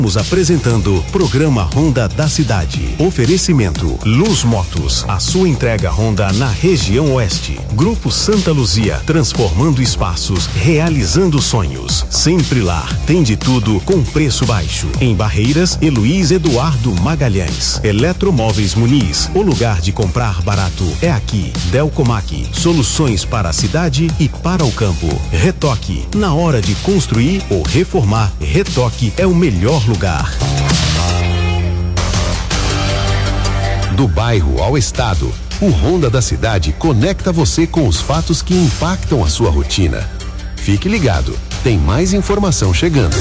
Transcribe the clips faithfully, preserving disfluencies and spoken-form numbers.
Estamos apresentando Programa Honda da Cidade. Oferecimento Luz Motos, a sua entrega Honda na região oeste. Grupo Santa Luzia, transformando espaços, realizando sonhos. Sempre lá, tem de tudo com preço baixo. Em Barreiras, Heloís Eduardo Magalhães. Eletromóveis Muniz, o lugar de comprar barato é aqui. Delcomac, soluções para a cidade e para o campo. Retoque, na hora de construir ou reformar, Retoque é o melhor lugar. lugar. Do bairro ao estado, o Honda da Cidade conecta você com os fatos que impactam a sua rotina. Fique ligado, tem mais informação chegando.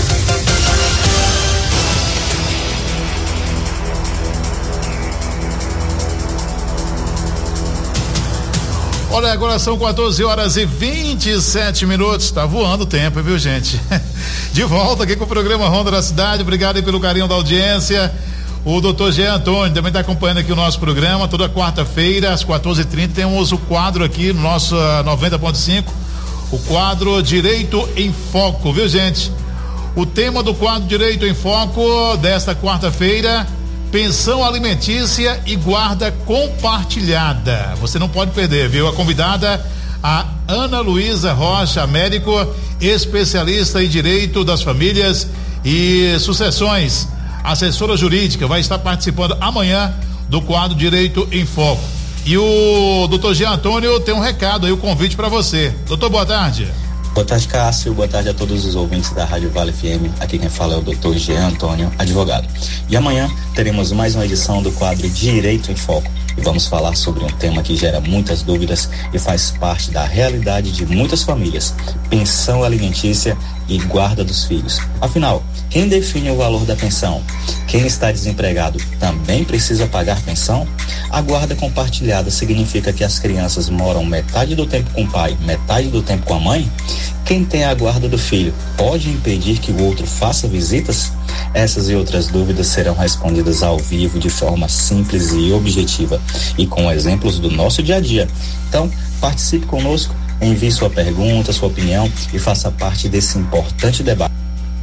Olha, agora são quatorze horas e vinte e sete minutos. Tá voando o tempo, viu, gente? De volta aqui com o programa Honda da Cidade. Obrigado aí pelo carinho da audiência. O doutor Jean Antônio também está acompanhando aqui o nosso programa. Toda quarta-feira, às quatorze e trinta, temos o quadro aqui no nosso uh, noventa ponto cinco. O quadro Direito em Foco, viu, gente? O tema do quadro Direito em Foco desta quarta-feira: pensão alimentícia e guarda compartilhada. Você não pode perder, viu? A convidada, a Ana Luísa Rocha, médico, especialista em direito das famílias e sucessões, assessora jurídica, vai estar participando amanhã do quadro Direito em Foco. E o doutor Jean Antônio tem um recado aí, o um convite para você. Doutor, boa tarde. Boa tarde, Cássio. Boa tarde a todos os ouvintes da Rádio Vale F M. Aqui quem fala é o doutor Jean Antônio, advogado. E amanhã teremos mais uma edição do quadro Direito em Foco. E vamos falar sobre um tema que gera muitas dúvidas e faz parte da realidade de muitas famílias: pensão alimentícia e guarda dos filhos. Afinal, quem define o valor da pensão? Quem está desempregado também precisa pagar pensão? A guarda compartilhada significa que as crianças moram metade do tempo com o pai, metade do tempo com a mãe? Quem tem a guarda do filho pode impedir que o outro faça visitas? Essas e outras dúvidas serão respondidas ao vivo de forma simples e objetiva e com exemplos do nosso dia a dia. Então, participe conosco, envie sua pergunta, sua opinião e faça parte desse importante debate.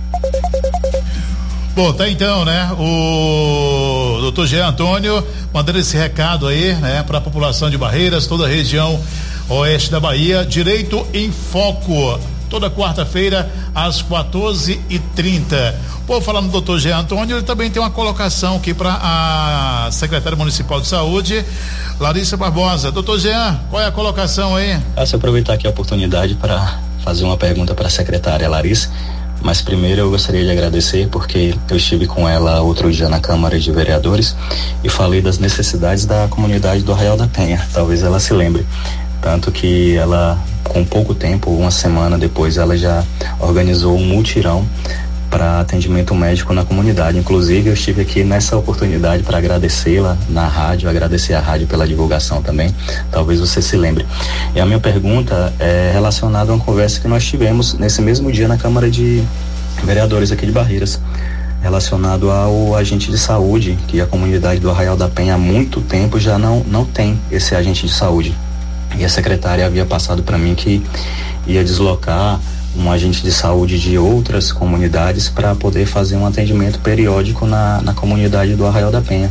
Bom, tá então, né? O doutor Jean Antônio mandando esse recado aí, né? Para a população de Barreiras, toda a região oeste da Bahia. Direito em Foco, toda quarta-feira às quatorze e trinta. Pô, falando do doutor Jean Antônio, ele também tem uma colocação aqui para a secretária municipal de saúde, Larissa Barbosa. Doutor Jean, qual é a colocação aí? Ah, se aproveitar aqui a oportunidade para fazer uma pergunta para a secretária Larissa. Mas primeiro eu gostaria de agradecer porque eu estive com ela outro dia na Câmara de Vereadores e falei das necessidades da comunidade do Arraial da Penha. Talvez ela se lembre. Tanto que ela, com pouco tempo, uma semana depois, ela já organizou um mutirão para atendimento médico na comunidade. Inclusive, eu estive aqui nessa oportunidade para agradecê-la na rádio, agradecer a rádio pela divulgação também. Talvez você se lembre. E a minha pergunta é relacionada a uma conversa que nós tivemos nesse mesmo dia na Câmara de Vereadores aqui de Barreiras, relacionado ao agente de saúde, que a comunidade do Arraial da Penha há muito tempo já não, não tem esse agente de saúde. E a secretária havia passado para mim que ia deslocar um agente de saúde de outras comunidades para poder fazer um atendimento periódico na, na comunidade do Arraial da Penha.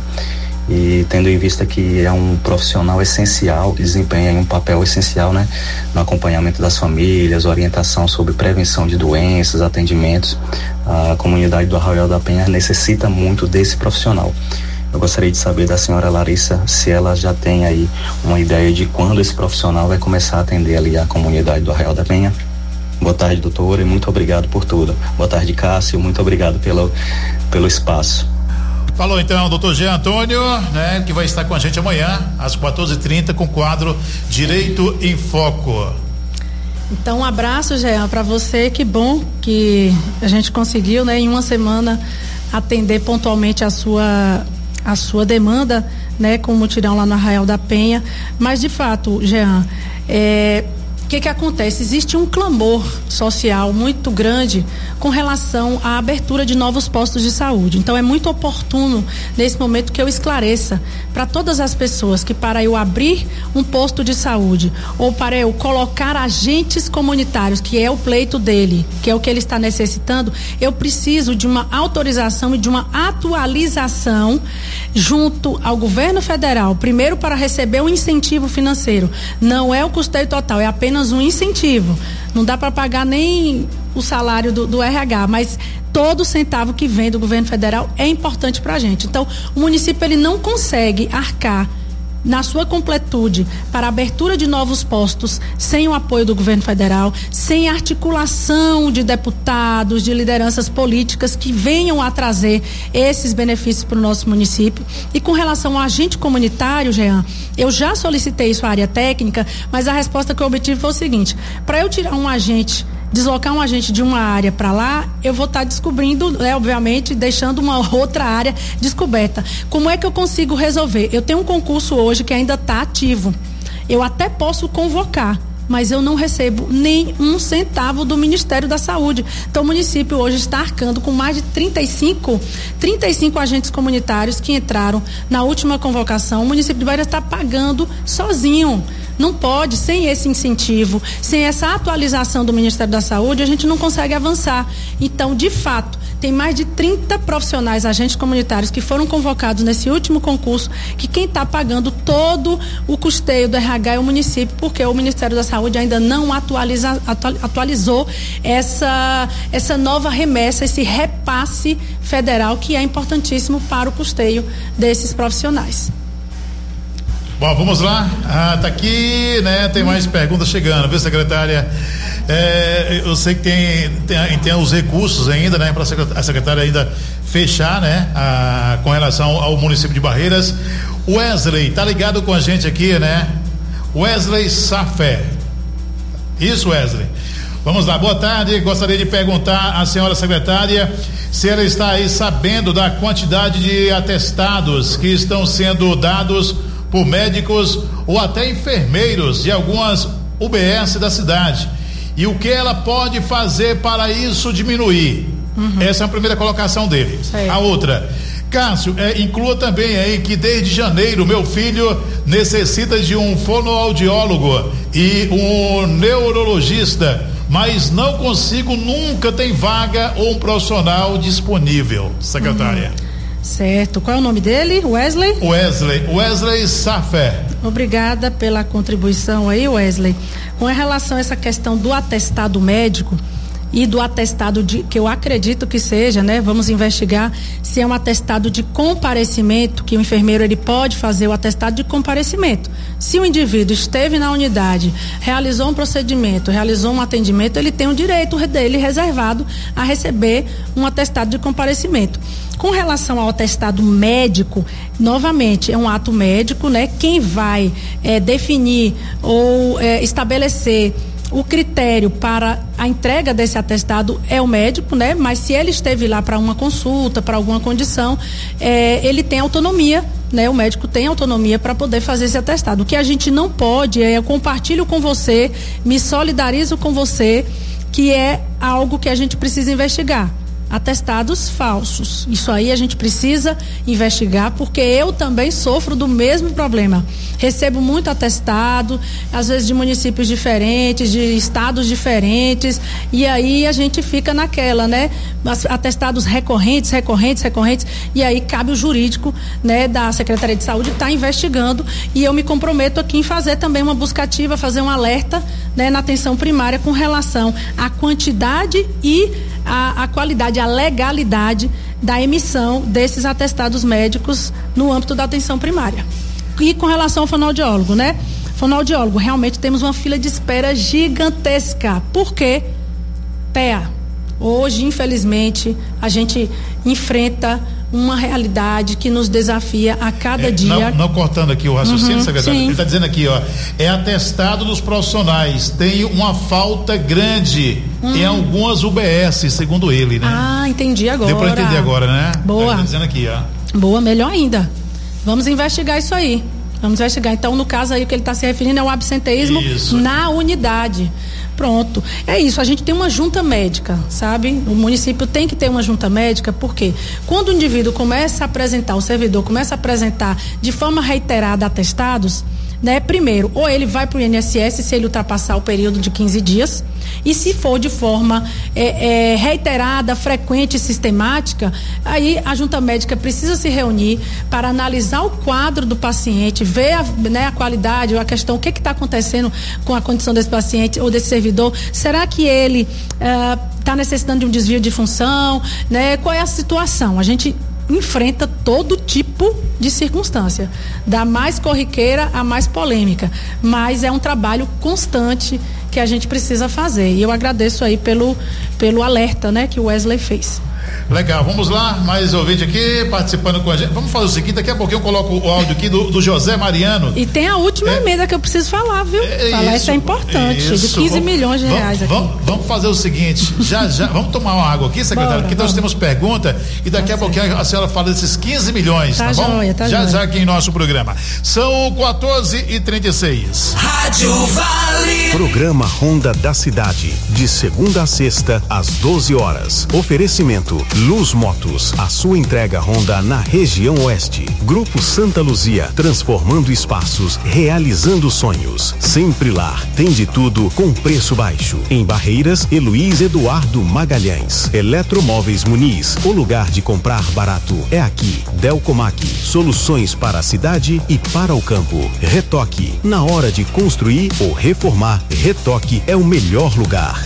E tendo em vista que é um profissional essencial, desempenha um papel essencial, né, no acompanhamento das famílias, orientação sobre prevenção de doenças, atendimentos, a comunidade do Arraial da Penha necessita muito desse profissional. Eu gostaria de saber da senhora Larissa se ela já tem aí uma ideia de quando esse profissional vai começar a atender ali a comunidade do Arraial da Penha. Boa tarde, doutora, e muito obrigado por tudo. Boa tarde, Cássio, muito obrigado pelo, pelo espaço. Falou então, doutor Jean Antônio, né, que vai estar com a gente amanhã, às quatorze e trinta, com o quadro Direito em Foco. Então, um abraço, Jean, para você. Que bom que a gente conseguiu, né, em uma semana atender pontualmente a sua a sua demanda, né, com o mutirão lá no Arraial da Penha. Mas de fato, Jean, é, O que que acontece? Existe um clamor social muito grande com relação à abertura de novos postos de saúde. Então é muito oportuno nesse momento que eu esclareça para todas as pessoas que para eu abrir um posto de saúde ou para eu colocar agentes comunitários, que é o pleito dele, que é o que ele está necessitando, eu preciso de uma autorização e de uma atualização junto ao governo federal, primeiro para receber um incentivo financeiro. Não é o custeio total, é apenas um incentivo. Não dá para pagar nem o salário do, do R H, mas todo centavo que vem do governo federal é importante para a gente. Então, o município ele não consegue arcar na sua completude para a abertura de novos postos sem o apoio do governo federal, sem articulação de deputados, de lideranças políticas que venham a trazer esses benefícios para o nosso município. E com relação ao agente comunitário, Jean, eu já solicitei isso à área técnica, mas a resposta que eu obtive foi o seguinte: para eu tirar um agente, deslocar um agente de uma área para lá, eu vou estar tá descobrindo, né, obviamente, deixando uma outra área descoberta. Como é que eu consigo resolver? Eu tenho um concurso hoje que ainda está ativo. Eu até posso convocar, mas eu não recebo nem um centavo do Ministério da Saúde. Então o município hoje está arcando com mais de trinta e cinco agentes comunitários que entraram na última convocação. O município de Bahia está pagando sozinho. Não pode, sem esse incentivo, sem essa atualização do Ministério da Saúde, a gente não consegue avançar. Então, de fato, tem mais de trinta profissionais, agentes comunitários, que foram convocados nesse último concurso, que quem está pagando todo o custeio do R H é o município, porque o Ministério da Saúde ainda não atualiza, atualizou essa, essa nova remessa, esse repasse federal, que é importantíssimo para o custeio desses profissionais. Bom, vamos lá. Ah, tá aqui, né? Tem mais perguntas chegando, viu, secretária? É, eu sei que tem, tem, tem os recursos ainda, né? Para a secretária ainda fechar, né? Ah, com relação ao município de Barreiras. Wesley, tá ligado com a gente aqui, né? Wesley Safé. Isso, Wesley. Vamos lá, boa tarde. Gostaria de perguntar à senhora secretária se ela está aí sabendo da quantidade de atestados que estão sendo dados por médicos ou até enfermeiros de algumas U B S da cidade, e o que ela pode fazer para isso diminuir. Uhum. Essa é a primeira colocação dele. Sei. A outra, Cássio, é, inclua também aí que desde janeiro meu filho necessita de um fonoaudiólogo e um neurologista, mas não consigo, nunca tem vaga ou um profissional disponível, secretária. Uhum. Certo. Qual é o nome dele? Wesley? Wesley, Wesley Safé. Obrigada pela contribuição aí, Wesley. Com relação a essa questão do atestado médico e do atestado de, que eu acredito que seja, né? Vamos investigar se é um atestado de comparecimento, que o enfermeiro ele pode fazer o atestado de comparecimento. Se o indivíduo esteve na unidade, realizou um procedimento, realizou um atendimento, ele tem o direito dele reservado a receber um atestado de comparecimento. Com relação ao atestado médico, novamente, é um ato médico, né? Quem vai é, definir ou é, estabelecer o critério para a entrega desse atestado é o médico, né? Mas se ele esteve lá para uma consulta, para alguma condição, é, ele tem autonomia, né? O médico tem autonomia para poder fazer esse atestado. O que a gente não pode é, eu compartilho com você, me solidarizo com você, que é algo que a gente precisa investigar. Atestados falsos. Isso aí a gente precisa investigar, porque eu também sofro do mesmo problema. Recebo muito atestado, às vezes de municípios diferentes, de estados diferentes, e aí a gente fica naquela, né? Atestados recorrentes, recorrentes, recorrentes, e aí cabe o jurídico, né, da Secretaria de Saúde estar tá investigando, e eu me comprometo aqui em fazer também uma busca ativa, fazer um alerta, né, na atenção primária com relação à quantidade e a, a qualidade, a legalidade da emissão desses atestados médicos no âmbito da atenção primária. E com relação ao fonoaudiólogo, né? Fonoaudiólogo, realmente temos uma fila de espera gigantesca. Por quê? T E A. Hoje, infelizmente, a gente enfrenta uma realidade que nos desafia a cada é, dia. Não, não cortando aqui o raciocínio, uhum, secretário, sim. Ele está dizendo aqui, ó, é atestado dos profissionais, tem uma falta grande hum. em algumas U B S, segundo ele, né? Ah, entendi agora. Deu para entender agora, né? Boa. Tá dizendo aqui, ó. Boa, melhor ainda. Vamos investigar isso aí. Vamos investigar. Então, no caso aí, o que ele está se referindo é o absenteísmo isso. na unidade. Pronto. É isso, a gente tem uma junta médica, sabe? O município tem que ter uma junta médica, porque quando o indivíduo começa a apresentar, o servidor começa a apresentar de forma reiterada atestados, né? Primeiro, ou ele vai para o I N S S se ele ultrapassar o período de quinze dias, e se for de forma é, é, reiterada, frequente e sistemática, aí a junta médica precisa se reunir para analisar o quadro do paciente, ver a, né, a qualidade ou a questão, o que está acontecendo com a condição desse paciente ou desse servidor. Será que ele está uh, necessitando de um desvio de função, né? Qual é a situação? A gente enfrenta todo tipo de circunstância, da mais corriqueira à mais polêmica, mas é um trabalho constante que a gente precisa fazer, e eu agradeço aí pelo, pelo alerta, né, que o Wesley fez. Legal, vamos lá, mais ouvinte aqui participando com a gente. Vamos fazer o seguinte, daqui a pouquinho eu coloco o áudio aqui do, do José Mariano. E tem a última é, emenda que eu preciso falar, viu? É, falar, isso, isso é importante, isso, de quinze vamos, milhões de reais aqui. Vamos, vamos fazer o seguinte, já, já, vamos tomar uma água aqui, secretário, porque nós temos pergunta e daqui tá a pouquinho a senhora fala desses quinze milhões, tá, tá bom? Joia, tá já joia. Já aqui em nosso programa. São quatorze e trinta e seis. Rádio Vale. Programa Ronda da Cidade, de segunda a sexta, às doze horas. Oferecimento Luz Motos, a sua entrega Honda na região oeste. Grupo Santa Luzia, transformando espaços, realizando sonhos. Sempre Lar, tem de tudo com preço baixo. Em Barreiras, Heloís Eduardo Magalhães. Eletromóveis Muniz, o lugar de comprar barato é aqui. Delcomac, soluções para a cidade e para o campo. Retoque, na hora de construir ou reformar, Retoque é o melhor lugar.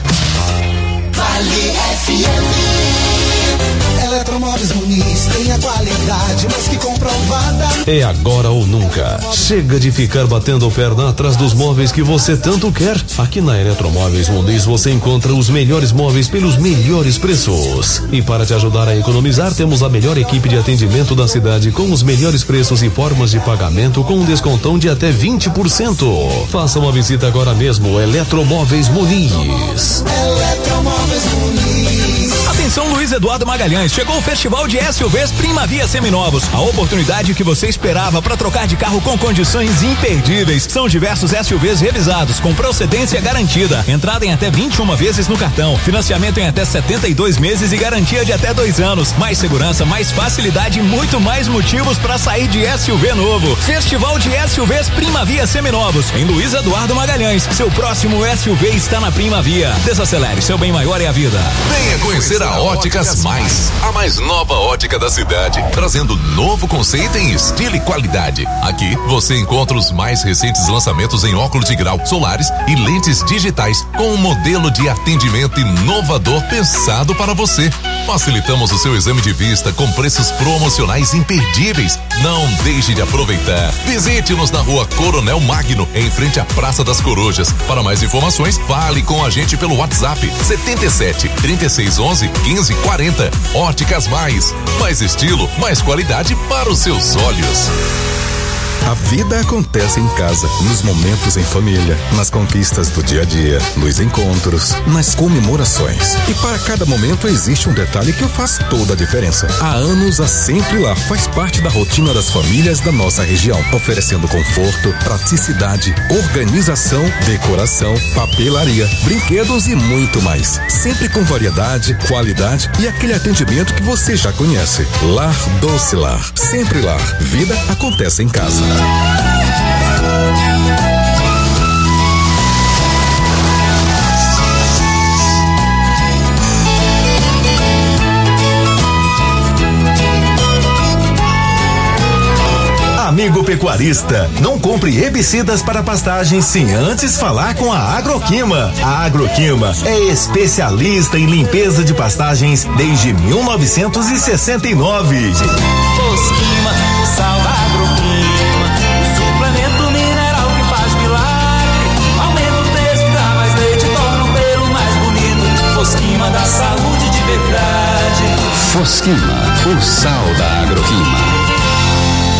Vale F M. Eletromóveis Muniz tem a qualidade mais que comprovada. É agora ou nunca. Chega de ficar batendo perna atrás dos móveis que você tanto quer. Aqui na Eletromóveis Muniz você encontra os melhores móveis pelos melhores preços. E para te ajudar a economizar, temos a melhor equipe de atendimento da cidade com os melhores preços e formas de pagamento com um descontão de até vinte por cento. Faça uma visita agora mesmo. Eletromóveis Muniz. Eletromóveis Muniz. Atenção, Luiz Eduardo Magalhães, chegou o Festival de S U Vs Primavia Seminovos, a oportunidade que você esperava para trocar de carro com condições imperdíveis. São diversos S U Vs revisados com procedência garantida, entrada em até vinte e uma vezes no cartão, financiamento em até setenta e dois meses e garantia de até dois anos. Mais segurança, mais facilidade e muito mais motivos para sair de S U V novo. Festival de S U Vs Primavia Seminovos, em Luiz Eduardo Magalhães. Seu próximo S U V está na Primavia. Desacelere, seu bem maior é a vida. Venha conhecer a Óticas Mais, a mais nova ótica da cidade, trazendo novo conceito em estilo e qualidade. Aqui você encontra os mais recentes lançamentos em óculos de grau, solares e lentes digitais, com um modelo de atendimento inovador pensado para você. Facilitamos o seu exame de vista com preços promocionais imperdíveis. Não deixe de aproveitar. Visite-nos na rua Coronel Magno, em frente à Praça das Corujas. Para mais informações, fale com a gente pelo WhatsApp setenta e sete, trinta e seis, onze, quinze, quarenta. Óticas Mais. Mais estilo, mais qualidade para os seus olhos. A vida acontece em casa, nos momentos em família, nas conquistas do dia a dia, nos encontros, nas comemorações. E para cada momento existe um detalhe que faz toda a diferença. Há anos a Sempre Lar faz parte da rotina das famílias da nossa região, oferecendo conforto, praticidade, organização, decoração, papelaria, brinquedos e muito mais. Sempre com variedade, qualidade e aquele atendimento que você já conhece. Lar Doce Lar. Sempre Lar. Vida acontece em casa. Amigo pecuarista, não compre herbicidas para pastagens sem antes falar com a Agroquima. A Agroquima é especialista em limpeza de pastagens desde mil novecentos e sessenta e nove. Fosquima, sal da Agroquima, o suplemento mineral que faz milagre. Aumenta o preço, dá mais leite, torna o pelo mais bonito. Fosquima da saúde de verdade. Fosquima, o sal da Agroquima.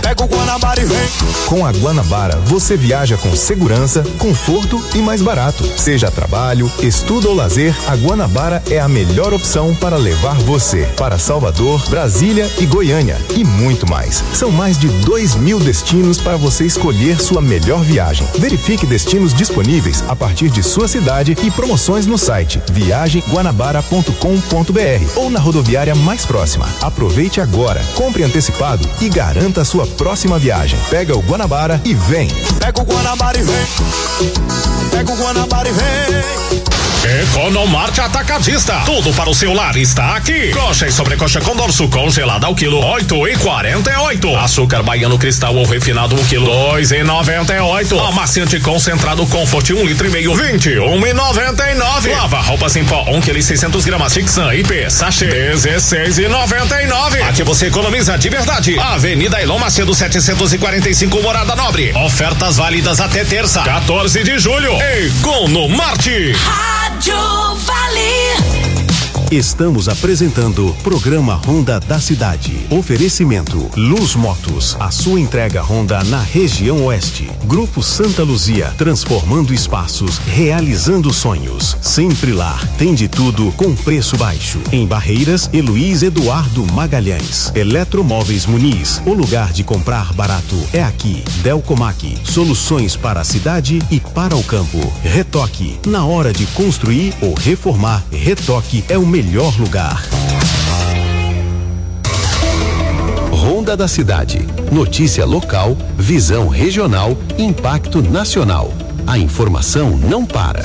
Pega o Guanabara e vem. Com a Guanabara, você viaja com segurança, conforto e mais barato. Seja trabalho, estudo ou lazer, a Guanabara é a melhor opção para levar você para Salvador, Brasília e Goiânia e muito mais. São mais de dois mil destinos para você escolher sua melhor viagem. Verifique destinos disponíveis a partir de sua cidade e promoções no site viagem guanabara ponto com ponto br ou na rodoviária mais próxima. Aproveite agora, compre antecipado e garanta a sua próxima viagem. Pega o Guanabara e vem. Pega o Guanabara e vem. Pega o Guanabara e vem. Economarte Atacadista, tudo para o seu lar está aqui. Coxa e sobrecoxa com dorso congelada ao quilo oito e quarenta e oito. Açúcar baiano cristal ou refinado um quilo dois e noventa e oito. Amaciante concentrado Comfort um litro e meio vinte e um e noventa e nove. Lava roupas em pó um quilo e seiscentos gramas Tixan I P sachê dezesseis e noventa e nove. Aqui você economiza de verdade. Avenida Elon Macedo setecentos e quarenta e cinco Morada Nobre. Ofertas válidas até terça, quatorze de julho. Economarte. Rádio Vale. Estamos apresentando programa Honda da Cidade. Oferecimento Luz Motos, a sua entrega Honda na região oeste. Grupo Santa Luzia, transformando espaços, realizando sonhos. Sempre lá, tem de tudo com preço baixo. Em Barreiras, Heloís Eduardo Magalhães. Eletromóveis Muniz, o lugar de comprar barato é aqui. Delcomac, soluções para a cidade e para o campo. Retoque, na hora de construir ou reformar, Retoque é o melhor melhor lugar. Honda da Cidade. Notícia local, visão regional, impacto nacional. A informação não para.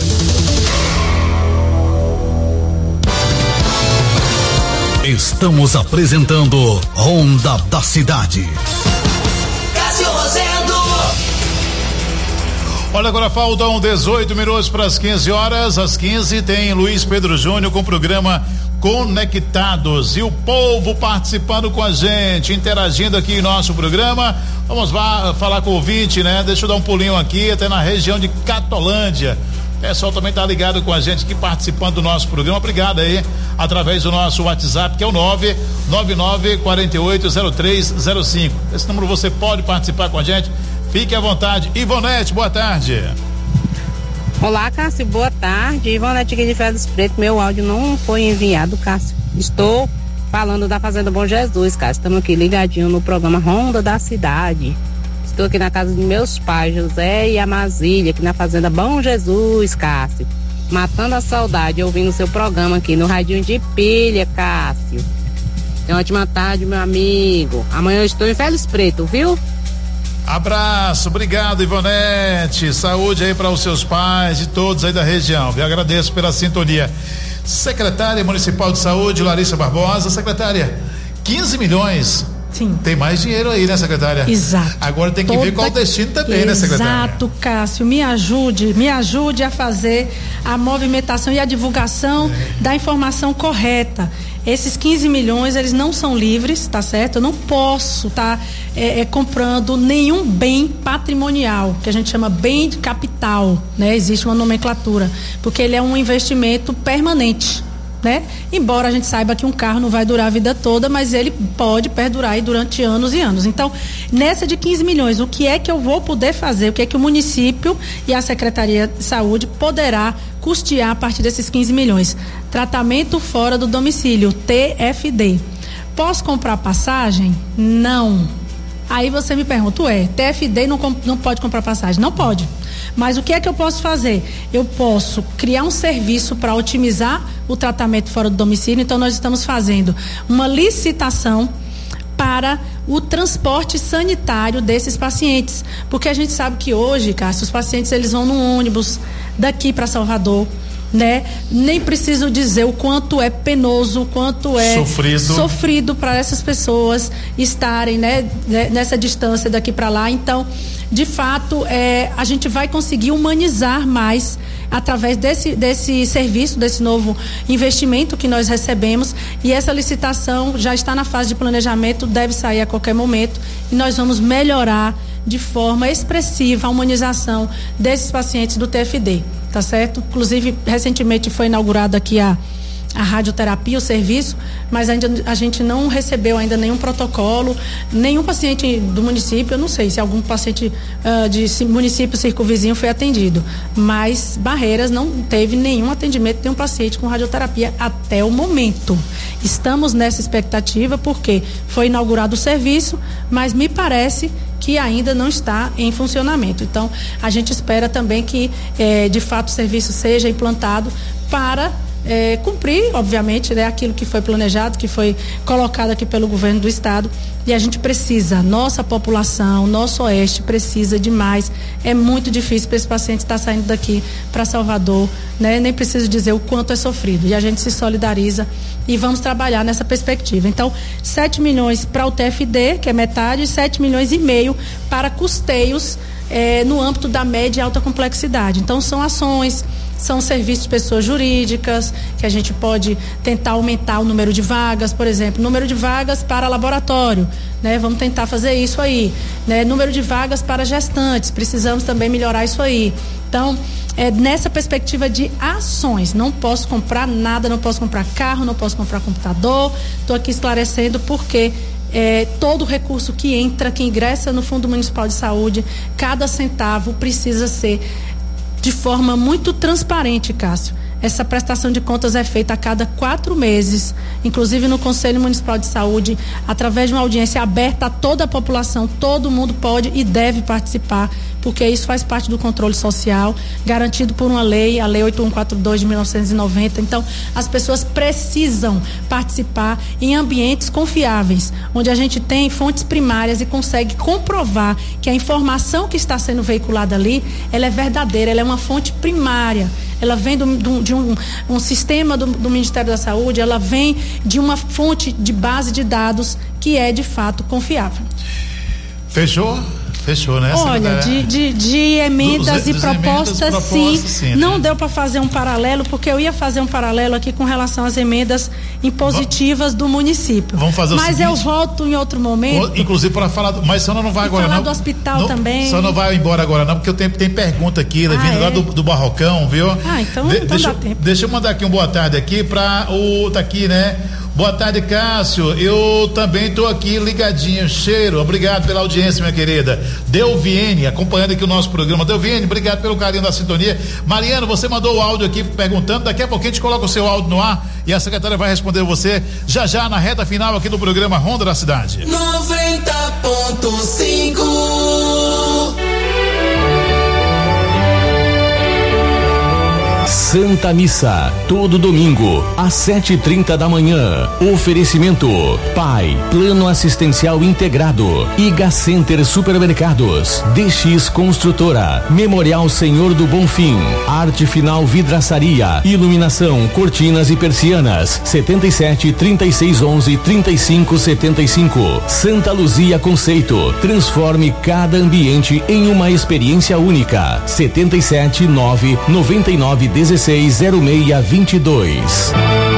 Estamos apresentando Honda da Cidade. Cássio Rosendo. Olha, agora faltam dezoito minutos para as quinze horas. Às quinze tem Luiz Pedro Júnior com o programa Conectados. E o povo participando com a gente, interagindo aqui em nosso programa. Vamos lá falar com o ouvinte, né? Deixa eu dar um pulinho aqui, até na região de Catolândia. O pessoal também tá ligado com a gente aqui, participando do nosso programa. Obrigado aí, através do nosso WhatsApp, que é o nove nove nove quatro oito zero três zero cinco. Esse número você pode participar com a gente. Fique à vontade. Ivonete, boa tarde. Olá, Cássio, boa tarde. Ivonete aqui de Félix Preto. Meu áudio não foi enviado, Cássio. Estou falando da Fazenda Bom Jesus, Cássio. Estamos aqui ligadinho no programa Honda da Cidade. Estou aqui na casa dos meus pais, José e Amazília, aqui na Fazenda Bom Jesus, Cássio. Matando a saudade, ouvindo o seu programa aqui no radinho de pilha, Cássio. Tenha uma ótima tarde, meu amigo. Amanhã eu estou em Félix Preto, viu? Abraço, obrigado, Ivonete. Saúde aí para os seus pais e todos aí da região. Eu agradeço pela sintonia. Secretária Municipal de Saúde, Larissa Barbosa. Secretária, quinze milhões. Sim. Tem mais dinheiro aí, né, secretária? Exato. Agora tem que Toda... ver qual o destino também, né, secretária? Exato, Cássio. Me ajude, me ajude a fazer a movimentação e a divulgação é. da informação correta. Esses quinze milhões, eles não são livres, tá certo? Eu não posso estar tá, é, é, comprando nenhum bem patrimonial, que a gente chama bem de capital, né? Existe uma nomenclatura, porque ele é um investimento permanente, né? Embora a gente saiba que um carro não vai durar a vida toda, mas ele pode perdurar aí durante anos e anos. Então, nessa de quinze milhões, o que é que eu vou poder fazer? O que é que o município e a Secretaria de Saúde poderá custear a partir desses quinze milhões? Tratamento fora do domicílio, T F D. Posso comprar passagem? Não. Aí você me pergunta, ué, T F D não, não pode comprar passagem? Não pode. Mas o que é que eu posso fazer? Eu posso criar um serviço para otimizar o tratamento fora do domicílio. Então nós estamos fazendo uma licitação para o transporte sanitário desses pacientes, porque a gente sabe que hoje, Cássio, os pacientes eles vão num ônibus daqui para Salvador, né? Nem preciso dizer o quanto é penoso, o quanto é sofrido, sofrido para essas pessoas estarem, né, nessa distância daqui para lá. Então, de fato, é, a gente vai conseguir humanizar mais através desse, desse serviço, desse novo investimento que nós recebemos, e essa licitação já está na fase de planejamento, deve sair a qualquer momento, e nós vamos melhorar de forma expressiva a humanização desses pacientes do T F D, tá certo? Inclusive, recentemente foi inaugurado aqui a a radioterapia, o serviço, mas ainda a gente não recebeu ainda nenhum protocolo, nenhum paciente do município, eu não sei se algum paciente uh, de município circunvizinho foi atendido, mas Barreiras não teve nenhum atendimento de um paciente com radioterapia até o momento. Estamos nessa expectativa porque foi inaugurado o serviço, mas me parece que ainda não está em funcionamento. Então, a gente espera também que, eh, de fato, o serviço seja implantado para É, cumprir, obviamente, né, aquilo que foi planejado, que foi colocado aqui pelo governo do estado, e a gente precisa, nossa população, nosso oeste precisa demais. É muito difícil para esse paciente estar saindo daqui para Salvador, né? Nem preciso dizer o quanto é sofrido, e a gente se solidariza e vamos trabalhar nessa perspectiva. Então, sete milhões para o T F D, que é metade, e sete milhões e meio para custeios é, no âmbito da média e alta complexidade. Então, são ações, são serviços de pessoas jurídicas, que a gente pode tentar aumentar o número de vagas, por exemplo, número de vagas para laboratório, né? Vamos tentar fazer isso aí, né? Número de vagas para gestantes, precisamos também melhorar isso aí. Então, é nessa perspectiva de ações, não posso comprar nada, não posso comprar carro, não posso comprar computador, estou aqui esclarecendo porque É, todo recurso que entra, que ingressa no Fundo Municipal de Saúde, cada centavo precisa ser de forma muito transparente, Cássio. Essa prestação de contas é feita a cada quatro meses, inclusive no Conselho Municipal de Saúde, através de uma audiência aberta a toda a população. Todo mundo pode e deve participar, porque isso faz parte do controle social, garantido por uma lei, a Lei oito mil cento e quarenta e dois de mil novecentos e noventa. Então, as pessoas precisam participar em ambientes confiáveis, onde a gente tem fontes primárias e consegue comprovar que a informação que está sendo veiculada ali, ela é verdadeira, ela é uma fonte primária. Ela vem do, do, de um, um sistema do, do Ministério da Saúde, ela vem de uma fonte de base de dados que é de fato confiável. Fechou? Fechou, né? Olha, de, de, de emendas dos, e propostas, emendas, sim. sim né? Não deu para fazer um paralelo, porque eu ia fazer um paralelo aqui com relação às emendas impositivas do município. Vamos fazer o Mas seguinte, eu volto em outro momento. Inclusive para falar, do, mas só não vai agora falar não. Falar do hospital não, também. Só não vai embora agora não, porque o tempo tem pergunta aqui, ah, vindo é? lá do, do Barrocão, viu? Ah, então, de, então deixa, dá tempo. Deixa eu mandar aqui um boa tarde aqui para o, tá aqui, né? Boa tarde, Cássio. Eu também tô aqui ligadinho. Cheiro. Obrigado pela audiência, minha querida. Delviene, acompanhando aqui o nosso programa. Delviene, obrigado pelo carinho da sintonia. Mariano, você mandou o áudio aqui perguntando. Daqui a pouquinho a gente coloca o seu áudio no ar e a secretária vai responder você já já na reta final aqui do programa Ronda da Cidade. noventa ponto cinco Santa Missa, todo domingo, às sete e trinta da manhã. Oferecimento: Pai, Plano Assistencial Integrado, Iga Center Supermercados, D X Construtora, Memorial Senhor do Bonfim, Arte Final Vidraçaria, Iluminação, Cortinas e Persianas, setenta e sete, trinta e seis, onze, trinta e cinco, setenta e cinco. Santa Luzia Conceito, transforme cada ambiente em uma experiência única. setenta e sete, nove, noventa e nove, dezesseis, zero seis, vinte e dois.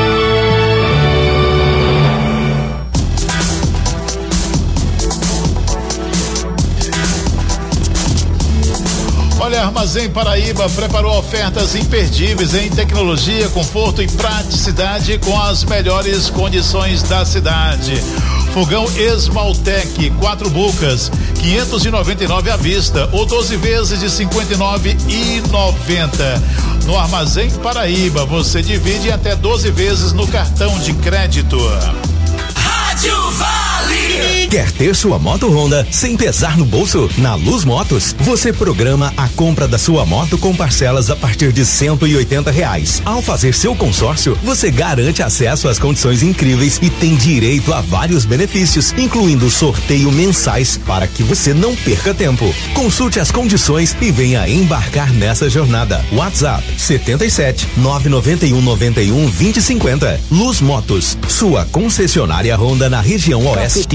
Olha, Armazém Paraíba preparou ofertas imperdíveis em tecnologia, conforto e praticidade com as melhores condições da cidade. Fogão Esmaltec, quatro bucas, quinhentos e noventa e nove à vista ou doze vezes de cinquenta e nove e noventa. No Armazém Paraíba, você divide até doze vezes no cartão de crédito. Rádio Vale. Quer ter sua moto Honda sem pesar no bolso? Na Luz Motos, você programa a compra da sua moto com parcelas a partir de cento e oitenta reais. Ao fazer seu consórcio, você garante acesso às condições incríveis e tem direito a vários benefícios, incluindo sorteio mensais para que você não perca tempo. Consulte as condições e venha embarcar nessa jornada. WhatsApp setenta e sete, nove noventa e um, noventa e um, vinte e cinquenta. Luz Motos, sua concessionária Honda na região oeste. Cafeteria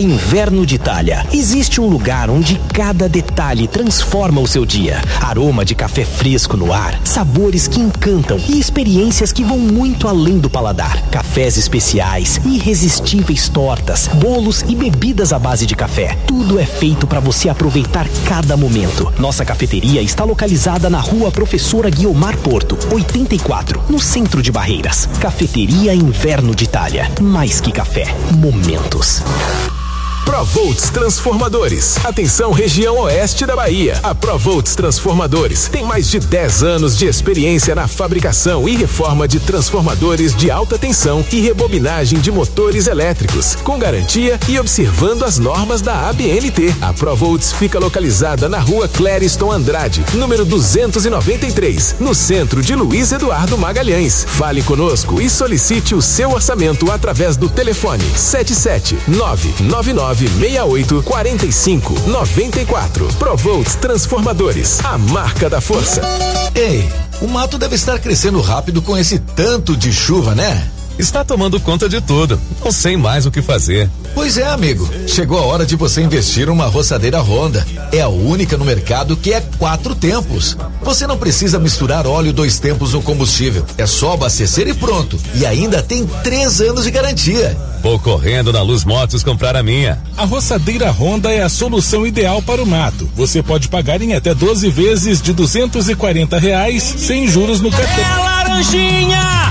Inverno de Itália. Existe um lugar onde cada detalhe transforma o seu dia. Aroma de café fresco no ar, sabores que encantam e experiências que vão muito além do paladar. Cafés especiais, irresistíveis tortas, bolos e bebidas à base de café. Tudo é feito para você aproveitar cada momento. Nossa cafeteria está localizada na Rua Professora Guiomar Porto, oitenta e quatro, no centro de Barreiras. Cafeteria Inverno de Itália. Mais que café, momentos. Provolts Transformadores. Atenção, região oeste da Bahia. A Provolts Transformadores tem mais de dez anos de experiência na fabricação e reforma de transformadores de alta tensão e rebobinagem de motores elétricos, com garantia e observando as normas da A B N T. A Provolts fica localizada na Rua Clériston Andrade, número duzentos e noventa e três, no centro de Luiz Eduardo Magalhães. Fale conosco e solicite o seu orçamento através do telefone sete sete nove nove nove seis oito quatro cinco nove quatro. Provolts Transformadores, a marca da força. Ei, o mato deve estar crescendo rápido com esse tanto de chuva, né? Está tomando conta de tudo. Não sei mais o que fazer. Pois é, amigo. Chegou a hora de você investir numa roçadeira Honda. É a única no mercado que é quatro tempos. Você não precisa misturar óleo dois tempos no combustível. É só abastecer e pronto. E ainda tem três anos de garantia. Vou correndo na Luz Motos comprar a minha. A roçadeira Honda é a solução ideal para o mato. Você pode pagar em até doze vezes de duzentos e quarenta reais sem juros no cartão. É Laranjinha!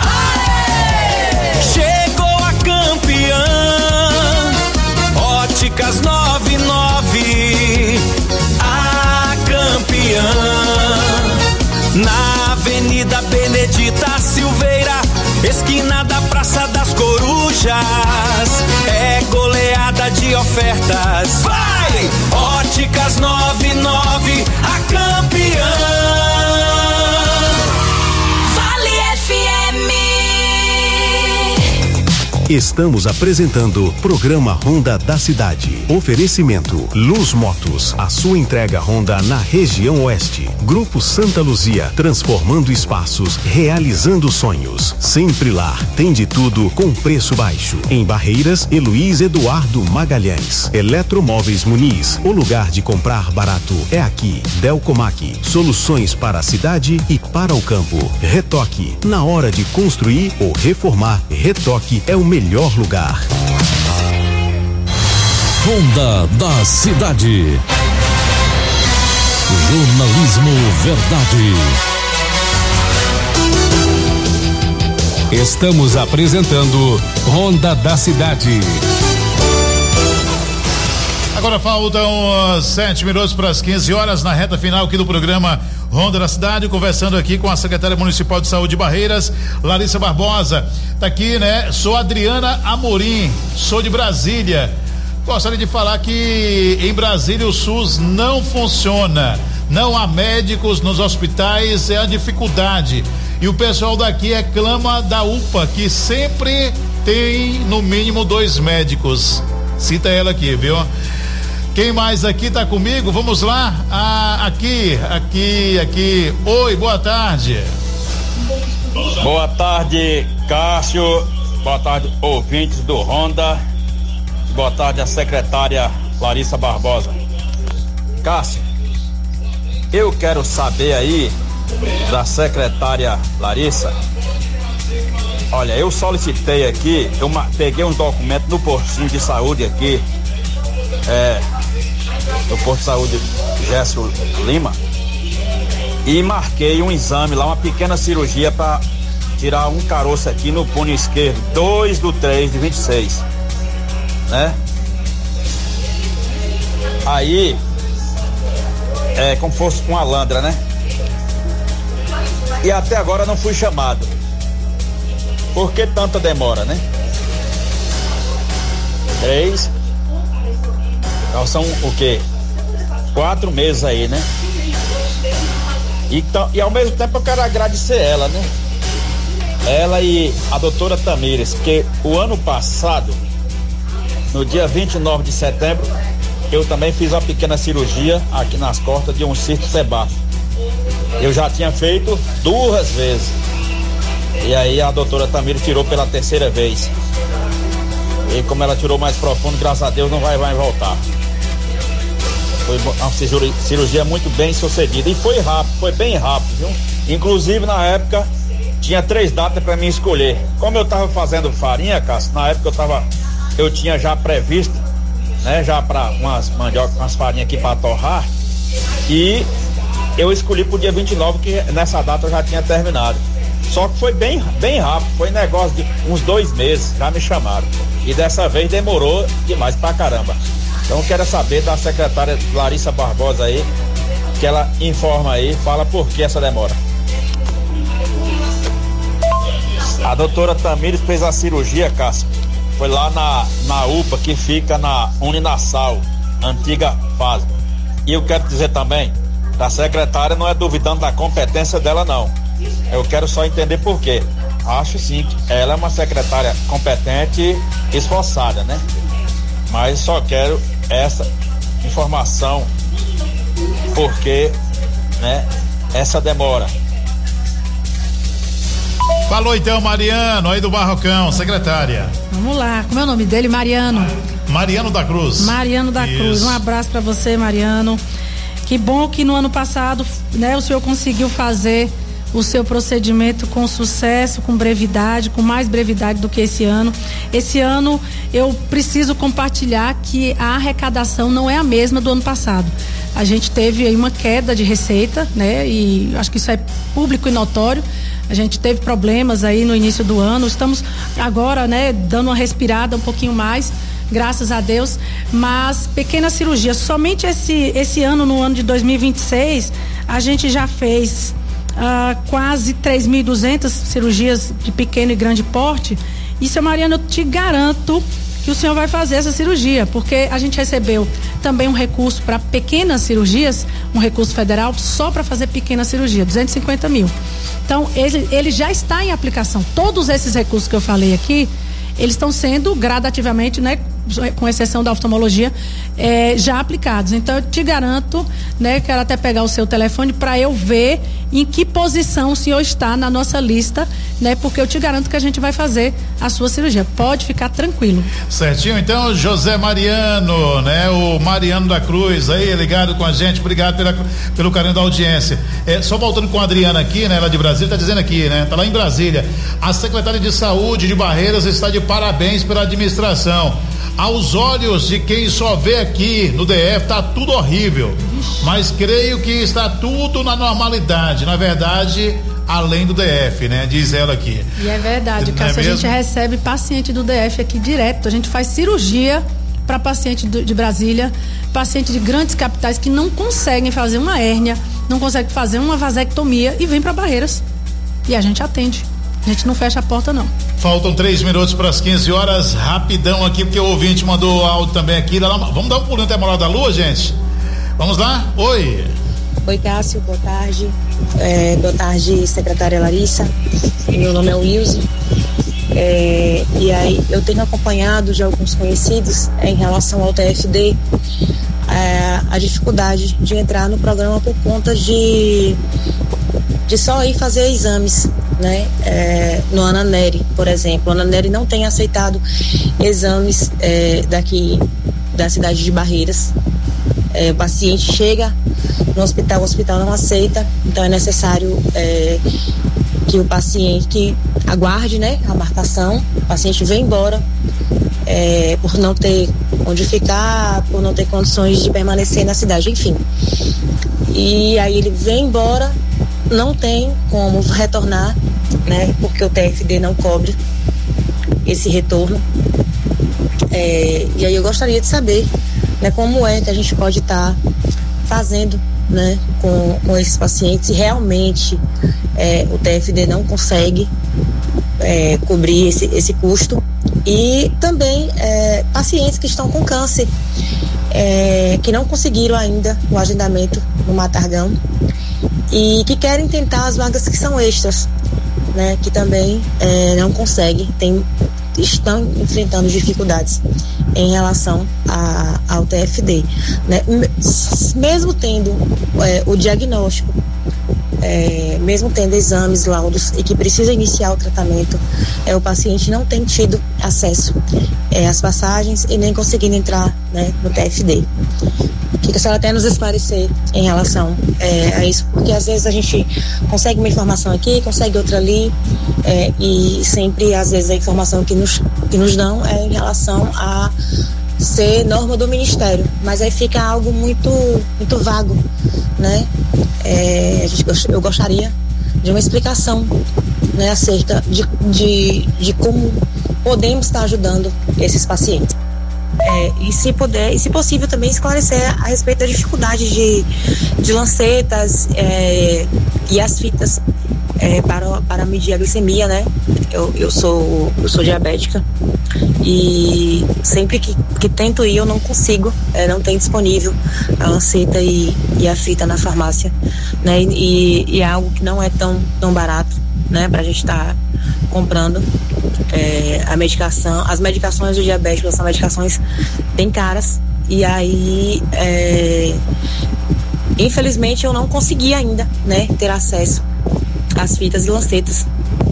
Chegou a campeã, Óticas noventa e nove, a campeã, na Avenida Benedita Silveira, esquina da Praça das Corujas, é goleada de ofertas, vai! Óticas noventa e nove, a campeã, Vale F M. Estamos apresentando Programa Honda da Cidade. Oferecimento Luz Motos, a sua entrega Honda na região oeste. Grupo Santa Luzia, transformando espaços, realizando sonhos. Sempre lá, tem de tudo com preço baixo. Em Barreiras e Luiz Eduardo Magalhães. Eletromóveis Muniz, o lugar de comprar barato é aqui. Delcomac, soluções para a cidade e para o campo. Retoque, na hora de construir ou reformar, Retoque é o melhor lugar. Honda da Cidade. Jornalismo Verdade. Estamos apresentando Honda da Cidade. Agora faltam uh, sete minutos para as quinze horas, na reta final aqui do programa Honda da Cidade, conversando aqui com a secretária municipal de saúde de Barreiras, Larissa Barbosa. Tá aqui, né? Sou Adriana Amorim, sou de Brasília. Gostaria de falar que em Brasília o SUS não funciona, não há médicos nos hospitais, é a dificuldade. E o pessoal daqui reclama da U P A, que sempre tem no mínimo dois médicos. Cita ela aqui, viu? Quem mais aqui tá comigo? Vamos lá. Ah, aqui, aqui, aqui. Oi, boa tarde. Boa tarde, Cássio. Boa tarde, ouvintes do Honda. Boa tarde, a secretária Larissa Barbosa. Cássio, eu quero saber aí da secretária Larissa. Olha, eu solicitei aqui, eu peguei uns documentos no postinho de saúde aqui, é, no posto de saúde Géssio Lima, e marquei um exame lá, uma pequena cirurgia para tirar um caroço aqui no punho esquerdo, dois do três de vinte e seis, né? Aí é como se fosse uma landra, né? E até agora não fui chamado. Por que tanta demora, né? Três. Então são o quê? Quatro meses aí, né? Então, e ao mesmo tempo eu quero agradecer ela, né? Ela e a doutora Tamires, que o ano passado, no dia vinte e nove de setembro, eu também fiz uma pequena cirurgia aqui nas costas de um cisto sebáceo. Eu já tinha feito duas vezes. E aí a doutora Tamires tirou pela terceira vez. E como ela tirou mais profundo, graças a Deus não vai, vai voltar. Foi uma cirurgia, cirurgia muito bem sucedida. E foi rápido, foi bem rápido, viu? Inclusive na época tinha três datas para mim escolher. Como eu tava fazendo farinha, Cássio, na época eu tava, eu tinha já previsto, né, já para umas mandioca, umas farinhas aqui para torrar. E eu escolhi pro dia vinte e nove, que nessa data eu já tinha terminado. Só que foi bem, bem rápido, foi negócio de uns dois meses, já me chamaram. E dessa vez demorou demais pra caramba. Então eu quero saber da secretária Larissa Barbosa aí, que ela informa aí, fala por que essa demora. A doutora Tamires fez a cirurgia, Cássio, foi lá na, na U P A, que fica na Uninasal, antiga fase. E eu quero dizer também, da secretária não é duvidando da competência dela não. Eu quero só entender por quê. Acho sim que ela é uma secretária competente e esforçada, né? Mas só quero essa informação, porque, né, essa demora. Falou então, Mariano, aí do Barrocão, secretária. Vamos lá, como é o nome dele? Mariano. Mariano da Cruz. Mariano da Isso. Cruz, um abraço pra você, Mariano. Que bom que no ano passado, né, o senhor conseguiu fazer o seu procedimento com sucesso, com brevidade, com mais brevidade do que esse ano. Esse ano eu preciso compartilhar que a arrecadação não é a mesma do ano passado. A gente teve aí uma queda de receita, né? E acho que isso é público e notório. A gente teve problemas aí no início do ano. Estamos agora, né, dando uma respirada um pouquinho mais, graças a Deus. Mas pequena cirurgia, somente esse, esse ano, no ano de dois mil e vinte e seis, a gente já fez Uh, quase três mil e duzentas cirurgias de pequeno e grande porte. E, seu Mariano, eu te garanto que o senhor vai fazer essa cirurgia, porque a gente recebeu também um recurso para pequenas cirurgias, um recurso federal só para fazer pequena cirurgia, duzentos e cinquenta mil. Então, ele, ele já está em aplicação. Todos esses recursos que eu falei aqui, eles estão sendo gradativamente, né, com exceção da oftalmologia, é, já aplicados. Então eu te garanto, né, quero até pegar o seu telefone para eu ver em que posição o senhor está na nossa lista, né, porque eu te garanto que a gente vai fazer a sua cirurgia. Pode ficar tranquilo. Certinho, então, José Mariano, né, o Mariano da Cruz aí ligado com a gente, obrigado pela, pelo carinho da audiência. É, só voltando com a Adriana aqui, né, ela de Brasília, tá dizendo aqui, né, tá lá em Brasília, a secretária de Saúde de Barreiras está de parabéns pela administração. Aos olhos de quem só vê aqui no D F, tá tudo horrível. Mas creio que está tudo na normalidade. Na verdade, além do D F, né? Diz ela aqui. E é verdade, Cássio, é a gente recebe paciente do D F aqui direto. A gente faz cirurgia para paciente do, de Brasília, paciente de grandes capitais que não conseguem fazer uma hérnia, não conseguem fazer uma vasectomia e vem para Barreiras. E a gente atende. A gente não fecha a porta, não. Faltam três minutos para as quinze horas, rapidão aqui, porque o ouvinte mandou áudio também aqui. Vamos dar um pulinho até a Moral da Lua, gente? Vamos lá? Oi. Oi, Cássio, boa tarde. É, boa tarde, secretária Larissa. Meu nome é Wilson. É, e aí, eu tenho acompanhado de alguns conhecidos é, em relação ao T F D, é, a dificuldade de entrar no programa por conta de, de só ir fazer exames. Né? É, no Ananeri, por exemplo, o Ananeri não tem aceitado exames é, daqui da cidade de Barreiras. É, o paciente chega no hospital, o hospital não aceita, então é necessário é, que o paciente que aguarde, né, a marcação, o paciente vem embora é, por não ter onde ficar, por não ter condições de permanecer na cidade, enfim. E aí ele vem embora, não tem como retornar, né? Porque o T F D não cobre esse retorno. É, e aí eu gostaria de saber, né, como é que a gente pode estar tá fazendo, né, com, com esses pacientes, se realmente é, o T F D não consegue é, cobrir esse, esse custo. E também é, pacientes que estão com câncer, é, que não conseguiram ainda o agendamento no Matargão e que querem tentar as vagas que são extras, né, que também é, não conseguem, tem, estão enfrentando dificuldades em relação a, ao T F D, né? Mesmo tendo é, o diagnóstico é, mesmo tendo exames, laudos e que precisa iniciar o tratamento, é, o paciente não tem tido acesso é, às passagens e nem conseguindo entrar, né, no T F D. Queria a senhora até nos esclarecer em relação é, a isso, porque às vezes a gente consegue uma informação aqui, consegue outra ali, é, e sempre às vezes a informação que nos, que nos dão é em relação a ser norma do Ministério, mas aí fica algo muito, muito vago, né? É, a gente, eu gostaria de uma explicação, né, acerca de, de, de como podemos estar ajudando esses pacientes. É, e se puder, e se possível também esclarecer a respeito da dificuldade de, de lancetas é, e as fitas é, para, para medir a glicemia, né? Eu, eu, sou, eu sou diabética e sempre que, que tento ir eu não consigo, é, não tem disponível a lanceta e, e a fita na farmácia, né? E, e é algo que não é tão, tão barato, né? Pra gente estar tá comprando. É, a medicação, as medicações do diabético são medicações bem caras e aí é, infelizmente eu não consegui ainda, né, ter acesso às fitas e lancetas.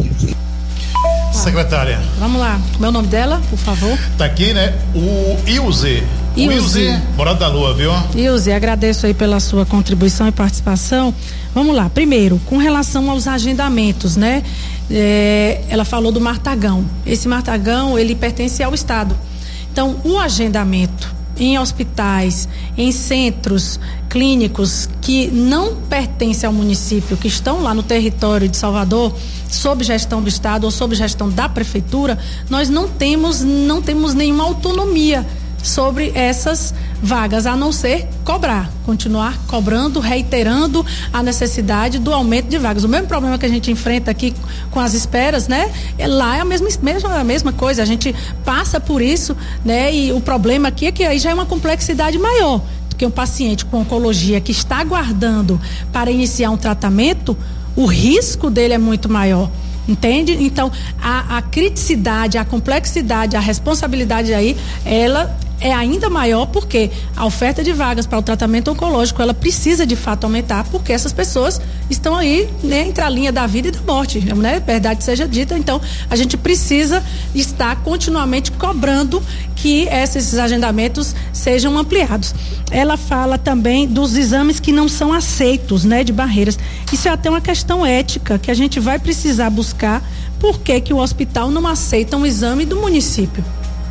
Secretária. Vamos lá, como é o nome dela, por favor? Tá aqui, né, o Ilze. Ilze, Morada da Lua, viu? Ilze, agradeço aí pela sua contribuição e participação. Vamos lá, primeiro, com relação aos agendamentos, né? É, ela falou do Martagão. Esse Martagão, ele pertence ao Estado. Então, o agendamento em hospitais, em centros clínicos que não pertencem ao município, que estão lá no território de Salvador, sob gestão do Estado ou sob gestão da Prefeitura, nós não temos, não temos nenhuma autonomia sobre essas vagas, a não ser cobrar, continuar cobrando, reiterando a necessidade do aumento de vagas. O mesmo problema que a gente enfrenta aqui com as esperas, né? É, lá é a mesma, mesma, a mesma coisa, a gente passa por isso, né? E o problema aqui é que aí já é uma complexidade maior, porque um paciente com oncologia que está aguardando para iniciar um tratamento, o risco dele é muito maior. Entende? Então, a, a criticidade, a complexidade, a responsabilidade aí, ela é ainda maior porque a oferta de vagas para o tratamento oncológico, ela precisa de fato aumentar, porque essas pessoas estão aí, né, entre a linha da vida e da morte, né? Verdade seja dita. Então, a gente precisa estar continuamente cobrando que esses agendamentos sejam ampliados. Ela fala também dos exames que não são aceitos, né, de barreiras. Isso é até uma questão ética que a gente vai precisar buscar. Por que que o hospital não aceita um exame do município?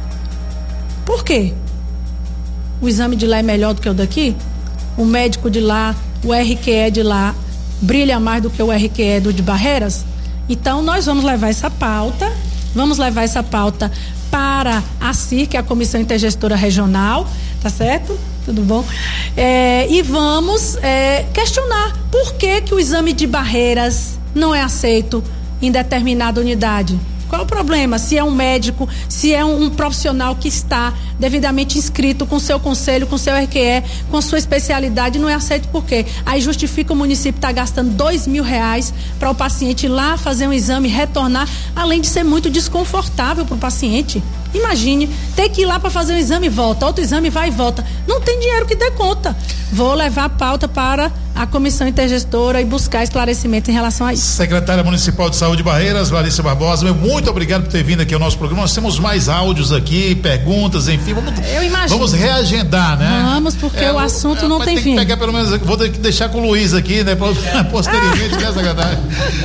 Por quê? O exame de lá é melhor do que o daqui? O médico de lá, o R Q E de lá brilha mais do que o R Q E do de Barreiras? Então nós vamos levar essa pauta, vamos levar essa pauta para a C I R, que é a Comissão Intergestora Regional, tá certo? Tudo bom? É, e vamos é, questionar por que que o exame de Barreiras não é aceito em determinada unidade. Qual é o problema? Se é um médico, se é um, um profissional que está devidamente inscrito com seu conselho, com seu R Q E, com a sua especialidade, não é aceito por quê? Aí justifica o município estar tá gastando dois mil reais para o paciente ir lá fazer um exame, retornar, além de ser muito desconfortável para o paciente. Imagine, ter que ir lá para fazer um exame e volta, outro exame vai e volta. Não tem dinheiro que dê conta. Vou levar a pauta para a Comissão Intergestora e buscar esclarecimento em relação a isso. Secretária Municipal de Saúde de Barreiras, Larissa Barbosa, meu muito obrigado por ter vindo aqui ao nosso programa. Nós temos mais áudios aqui, perguntas, enfim. Vamos, Eu imagino. Vamos reagendar, né? Vamos, porque é, o assunto é, não tem tem fim. Que pegar pelo menos, vou ter que deixar com o Luiz aqui, né? Posteriormente, né, secretária?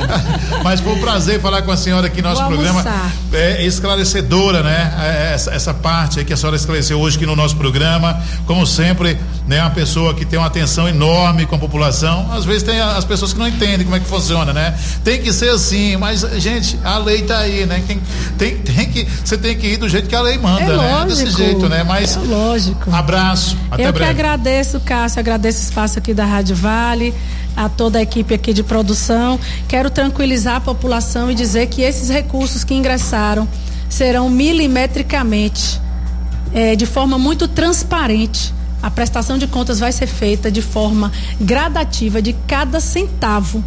Mas foi um prazer falar com a senhora aqui no nosso vou programa. Almoçar. É esclarecedora, né? Essa, essa parte aí que a senhora esclareceu hoje aqui no nosso programa. Como sempre, né? Uma pessoa que tem uma atenção enorme com a população. Às vezes tem as pessoas que não entendem como é que funciona, né? Tem que ser assim, mas, gente, a lei tá aí, né? Tem, tem, tem que, você tem que ir do jeito que a lei manda, é né? Lógico, Desse jeito, né? Mas, é lógico. Abraço, até Eu breve. que agradeço, Cássio, agradeço o espaço aqui da Rádio Vale, a toda a equipe aqui de produção. Quero tranquilizar a população e dizer que esses recursos que ingressaram serão milimetricamente, é, de forma muito transparente. A prestação de contas vai ser feita de forma gradativa de cada centavo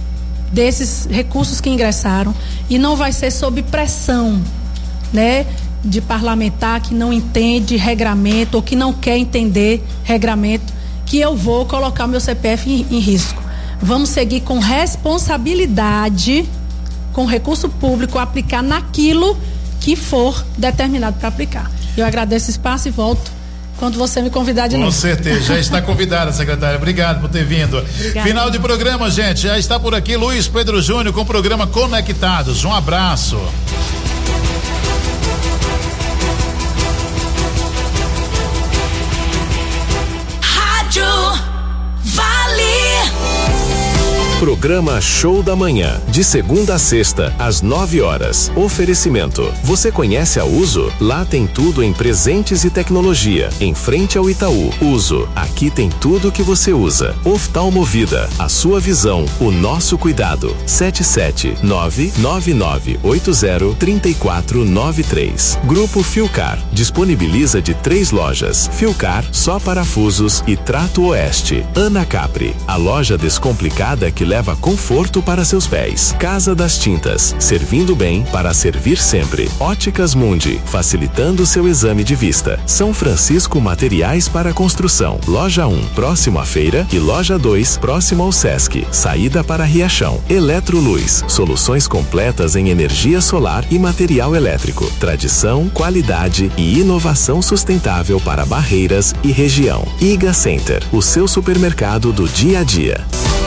desses recursos que ingressaram e não vai ser sob pressão, né, de parlamentar que não entende regramento ou que não quer entender regramento, que eu vou colocar o meu C P F em, em risco. Vamos seguir com responsabilidade, com recurso público, aplicar naquilo que for determinado para aplicar. Eu agradeço o espaço e volto quando você me convidar de Com novo. Com certeza, já está convidada, secretária. Obrigado por ter vindo. Obrigada. Final de programa, gente. Já está por aqui Luiz Pedro Júnior com o programa Conectados. Um abraço. Rádio Vale. Programa Show da Manhã, de segunda a sexta, às nove horas. Oferecimento. Você conhece a Uso? Lá tem tudo em presentes e tecnologia. Em frente ao Itaú. Uso. Aqui tem tudo que você usa. Oftalmovida. A sua visão, o nosso cuidado. sete sete nove nove nove oito zero três quatro nove três. Grupo Filcar. Disponibiliza de três lojas. Filcar, só parafusos e Trato Oeste. Ana Capri. A loja descomplicada que leva conforto para seus pés. Casa das Tintas, servindo bem para servir sempre. Óticas Mundi, facilitando seu exame de vista. São Francisco Materiais para Construção. Loja um, próximo à feira, e Loja dois, próximo ao Sesc. Saída para Riachão. Eletroluz, soluções completas em energia solar e material elétrico. Tradição, qualidade e inovação sustentável para Barreiras e região. Iga Center, o seu supermercado do dia a dia.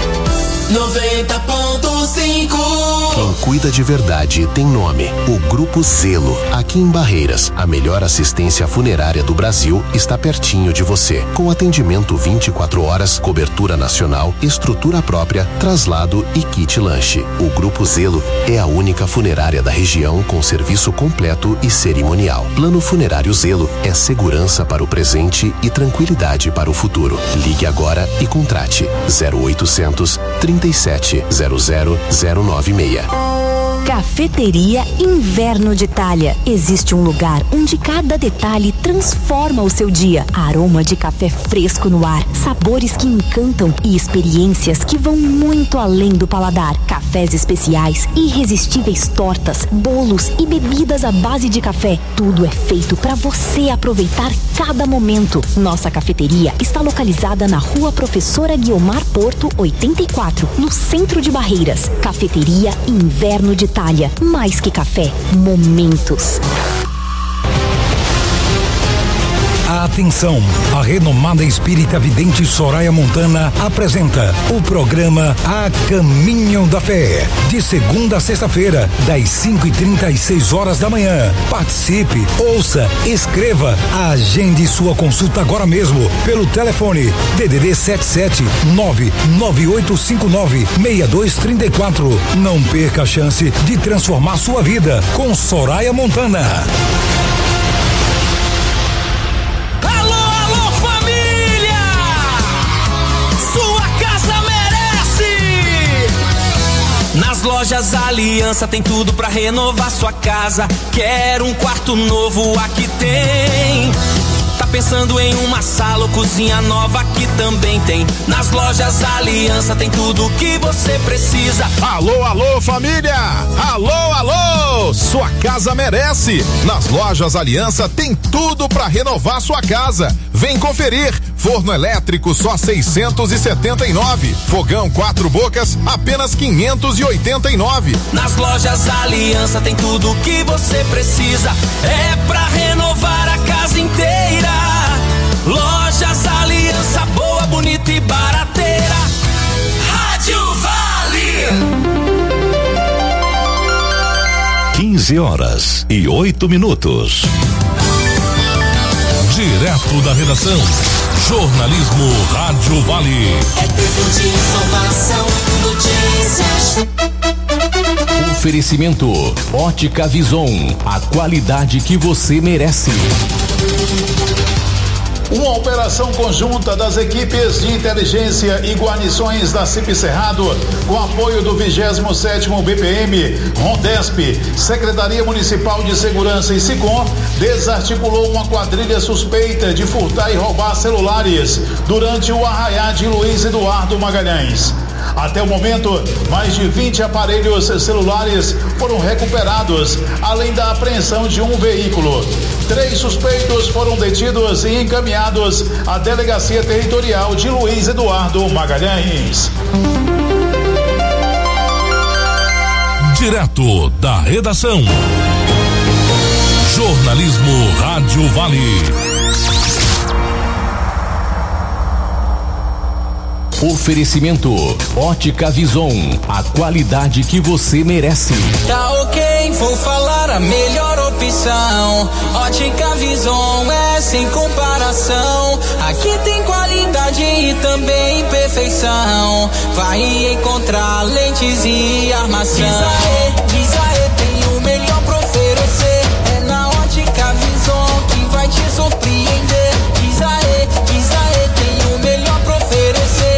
noventa ponto cinco. Quem cuida de verdade tem nome. O Grupo Zelo, aqui em Barreiras, a melhor assistência funerária do Brasil, está pertinho de você. Com atendimento vinte e quatro horas, cobertura nacional, estrutura própria, traslado e kit lanche. O Grupo Zelo é a única funerária da região com serviço completo e cerimonial. Plano Funerário Zelo é segurança para o presente e tranquilidade para o futuro. Ligue agora e contrate zero oitocentos, trinta e sete zero zero zero nove seis. Cafeteria Inverno de Itália. Existe um lugar onde cada detalhe transforma o seu dia. Aroma de café fresco no ar, sabores que encantam e experiências que vão muito além do paladar. Cafés especiais, irresistíveis tortas, bolos e bebidas à base de café. Tudo é feito para você aproveitar cada momento. Nossa cafeteria está localizada na Rua Professora Guiomar Porto, oitenta e quatro, no centro de Barreiras. Cafeteria Inverno de Itália. Mais que café, momentos. Atenção, a renomada espírita vidente Soraya Montana apresenta o programa A Caminho da Fé, de segunda a sexta-feira, das cinco e trinta às seis horas da manhã. Participe, ouça, escreva, agende sua consulta agora mesmo pelo telefone D D D sete sete nove nove oito cinco nove seis dois três quatro. Não perca a chance de transformar sua vida com Soraya Montana. Nas lojas Aliança tem tudo pra renovar sua casa. Quer um quarto novo? Aqui tem. Tá pensando em uma sala ou cozinha nova? Aqui também tem. Nas lojas Aliança tem tudo que você precisa. Alô, alô, família! Alô, alô! Sua casa merece! Nas lojas Aliança tem tudo pra renovar sua casa. Vem conferir. Forno elétrico só seiscentos e setenta e nove. Fogão quatro bocas apenas quinhentos e oitenta e nove. Nas lojas Aliança tem tudo o que você precisa. É pra renovar a casa inteira. Lojas Aliança, boa, bonita e barateira. Rádio Vale. quinze horas e oito minutos. Direto da redação. Jornalismo Rádio Vale. É tempo de informação, notícias. Oferecimento Ótica Vison, a qualidade que você merece. Uma operação conjunta das equipes de inteligência e guarnições da C I P Cerrado, com apoio do vigésimo sétimo B P M, Rondesp, Secretaria Municipal de Segurança e SICOM, desarticulou uma quadrilha suspeita de furtar e roubar celulares durante o arraiá de Luiz Eduardo Magalhães. Até o momento, mais de vinte aparelhos celulares foram recuperados, além da apreensão de um veículo. Três suspeitos foram detidos e encaminhados à Delegacia Territorial de Luiz Eduardo Magalhães. Direto da redação. Jornalismo Rádio Vale. Oferecimento Ótica Vison, a qualidade que você merece. Tá ok, vou falar a melhor opção. Ótica Vison é sem comparação. Aqui tem qualidade e também perfeição. Vai encontrar lentes e armação. Diz aê, diz aê, tem o melhor pra oferecer. É na Ótica Vison que vai te surpreender. Diz aê, diz aê, tem o melhor pra oferecer.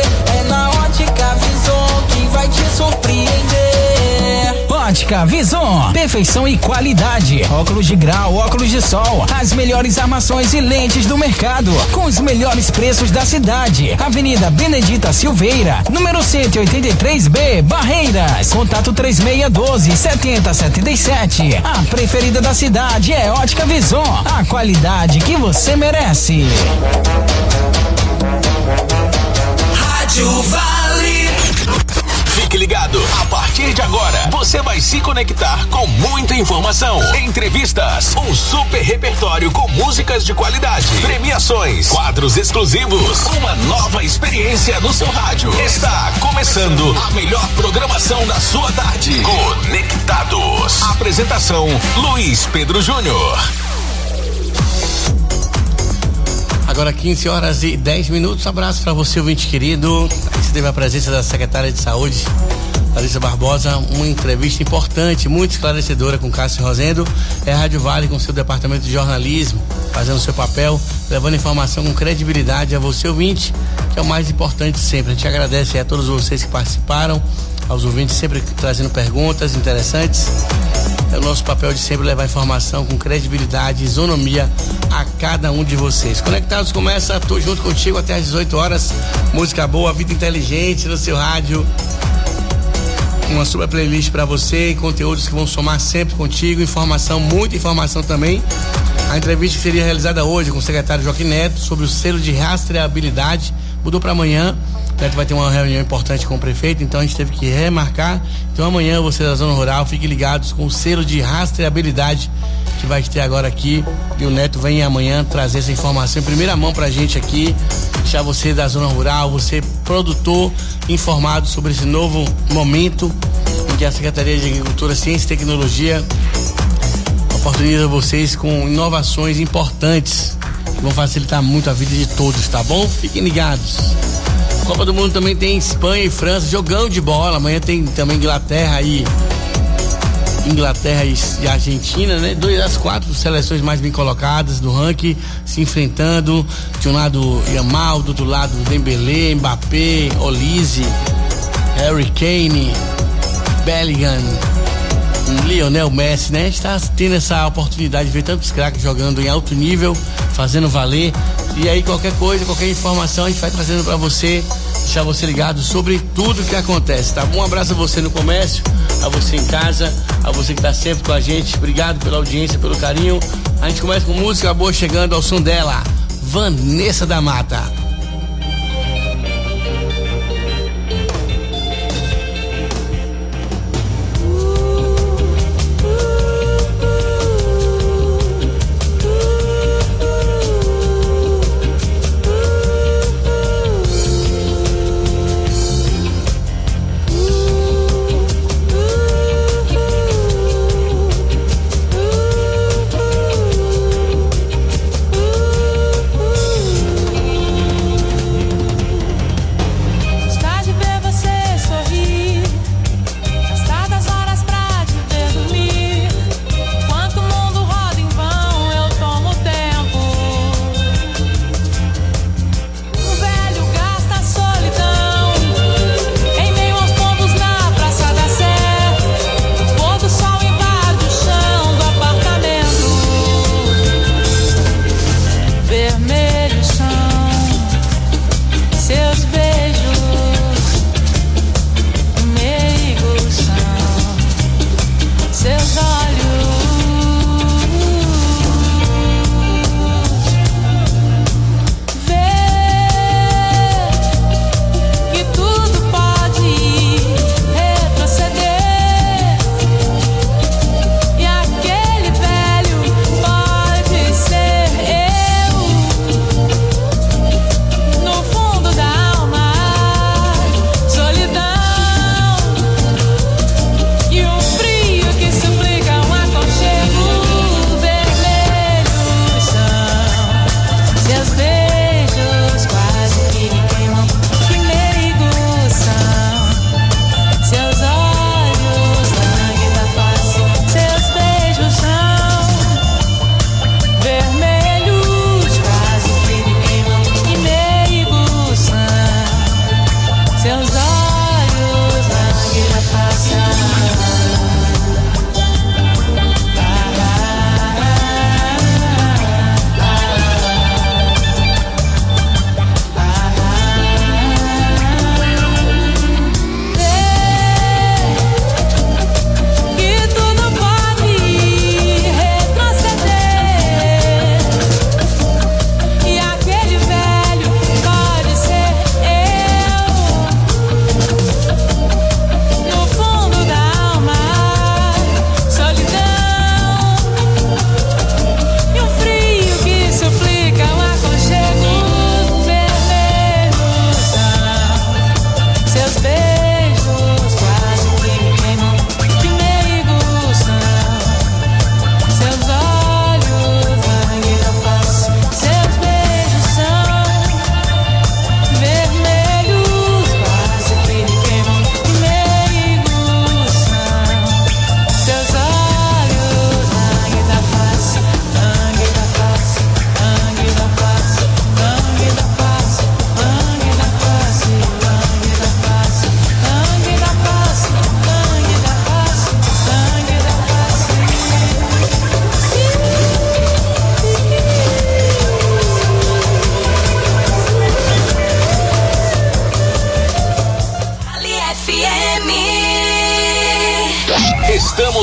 Que vai te surpreender. Ótica Vison, perfeição e qualidade. Óculos de grau, óculos de sol, as melhores armações e lentes do mercado, com os melhores preços da cidade. Avenida Benedita Silveira, número cento e oitenta e três B, Barreiras. Contato três seis um dois, sete zero sete sete. A preferida da cidade é Ótica Vison, a qualidade que você merece. Rádio Vale. Fique ligado, a partir de agora você vai se conectar com muita informação, entrevistas, um super repertório com músicas de qualidade, premiações, quadros exclusivos, uma nova experiência no seu rádio. Está começando a melhor programação da sua tarde. Conectados. Apresentação Luiz Pedro Júnior. Agora quinze horas e dez minutos. Abraço para você, ouvinte querido. Você teve a presença da secretária de Saúde, Larissa Barbosa, uma entrevista importante, muito esclarecedora com Cássio Rosendo. É a Rádio Vale com seu departamento de jornalismo, fazendo seu papel, levando informação com credibilidade a você, ouvinte, que é o mais importante sempre. A gente agradece a todos vocês que participaram, aos ouvintes sempre trazendo perguntas interessantes. É o nosso papel de sempre levar informação com credibilidade e isonomia a cada um de vocês. Conectados começa, tô junto contigo até às dezoito horas. Música boa, vida inteligente no seu rádio. Uma super playlist para você e conteúdos que vão somar sempre contigo. Informação, muita informação também. A entrevista que seria realizada hoje com o secretário Joaquim Neto sobre o selo de rastreabilidade mudou para amanhã. O Neto vai ter uma reunião importante com o prefeito, então a gente teve que remarcar. Então amanhã, você da Zona Rural, fiquem ligados com o selo de rastreabilidade que vai ter agora aqui. E o Neto vem amanhã trazer essa informação em primeira mão pra gente aqui. Deixar você da Zona Rural, você produtor, informado sobre esse novo momento em que a Secretaria de Agricultura, Ciência e Tecnologia oportuniza vocês com inovações importantes que vão facilitar muito a vida de todos, tá bom? Fiquem ligados. Copa do Mundo também tem Espanha e França, jogão de bola. Amanhã tem também Inglaterra e Inglaterra e Argentina, né? Duas das quatro seleções mais bem colocadas do ranking se enfrentando. De um lado Yamal, do outro lado Dembélé, Mbappé, Olise, Harry Kane, Bellingham, Lionel Messi, né? A gente tá tendo essa oportunidade de ver tantos craques jogando em alto nível, fazendo valer. E aí qualquer coisa, qualquer informação a gente vai trazendo para você, deixar você ligado sobre tudo que acontece, tá bom? Um abraço a você no comércio, a você em casa, a você que tá sempre com a gente. Obrigado pela audiência, pelo carinho. A gente começa com música boa chegando ao som dela, Vanessa da Mata.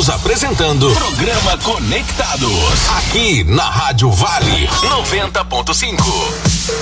Estamos apresentando Programa Conectados, aqui na Rádio Vale noventa ponto cinco.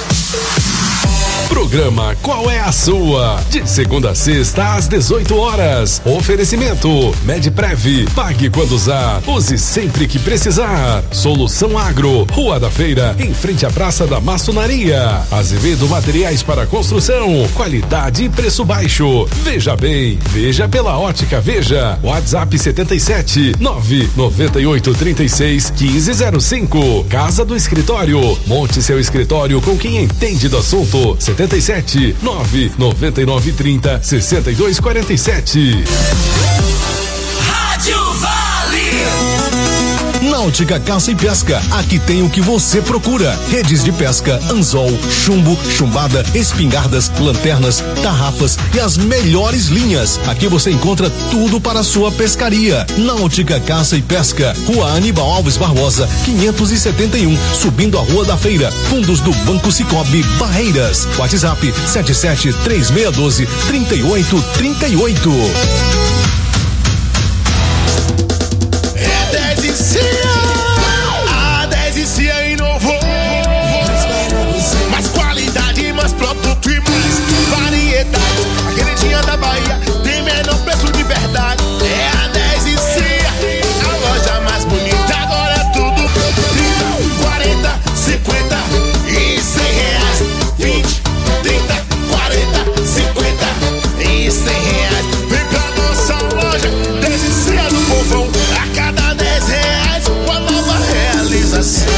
Programa Qual é a Sua? De segunda a sexta às dezoito horas. Oferecimento Medprev. Pague quando usar. Use sempre que precisar. Solução Agro. Rua da Feira, em frente à Praça da Maçonaria. Azevedo Materiais para Construção. Qualidade e preço baixo. Veja bem. Veja pela Ótica Veja. WhatsApp setenta e sete nove nove oito três seis um cinco zero cinco. Casa do Escritório. Monte seu escritório com quem entende do assunto. setenta e sete nove nove nove trinta sessenta e dois quarenta e sete. Rádio Vale. Náutica Caça e Pesca, aqui tem o que você procura: redes de pesca, anzol, chumbo, chumbada, espingardas, lanternas, tarrafas e as melhores linhas. Aqui você encontra tudo para a sua pescaria. Náutica Caça e Pesca, Rua Aníbal Alves Barbosa, quinhentos e setenta e um, subindo a Rua da Feira, fundos do Banco Cicobi, Barreiras. WhatsApp sete sete três seis um dois três oito três oito. É dez e Cia, a dez e Cia inovou. Mais qualidade, mais produto e mais variedade. A queridinha da Bahia tem menor preço de verdade. É a dez e Cia, a loja mais bonita. Agora é tudo trinta, quarenta, cinquenta e cem reais. vinte, trinta, quarenta, cinquenta e cem reais. Vem pra nossa loja, dez e Cia do povão. A cada dez reais, uma nova realização.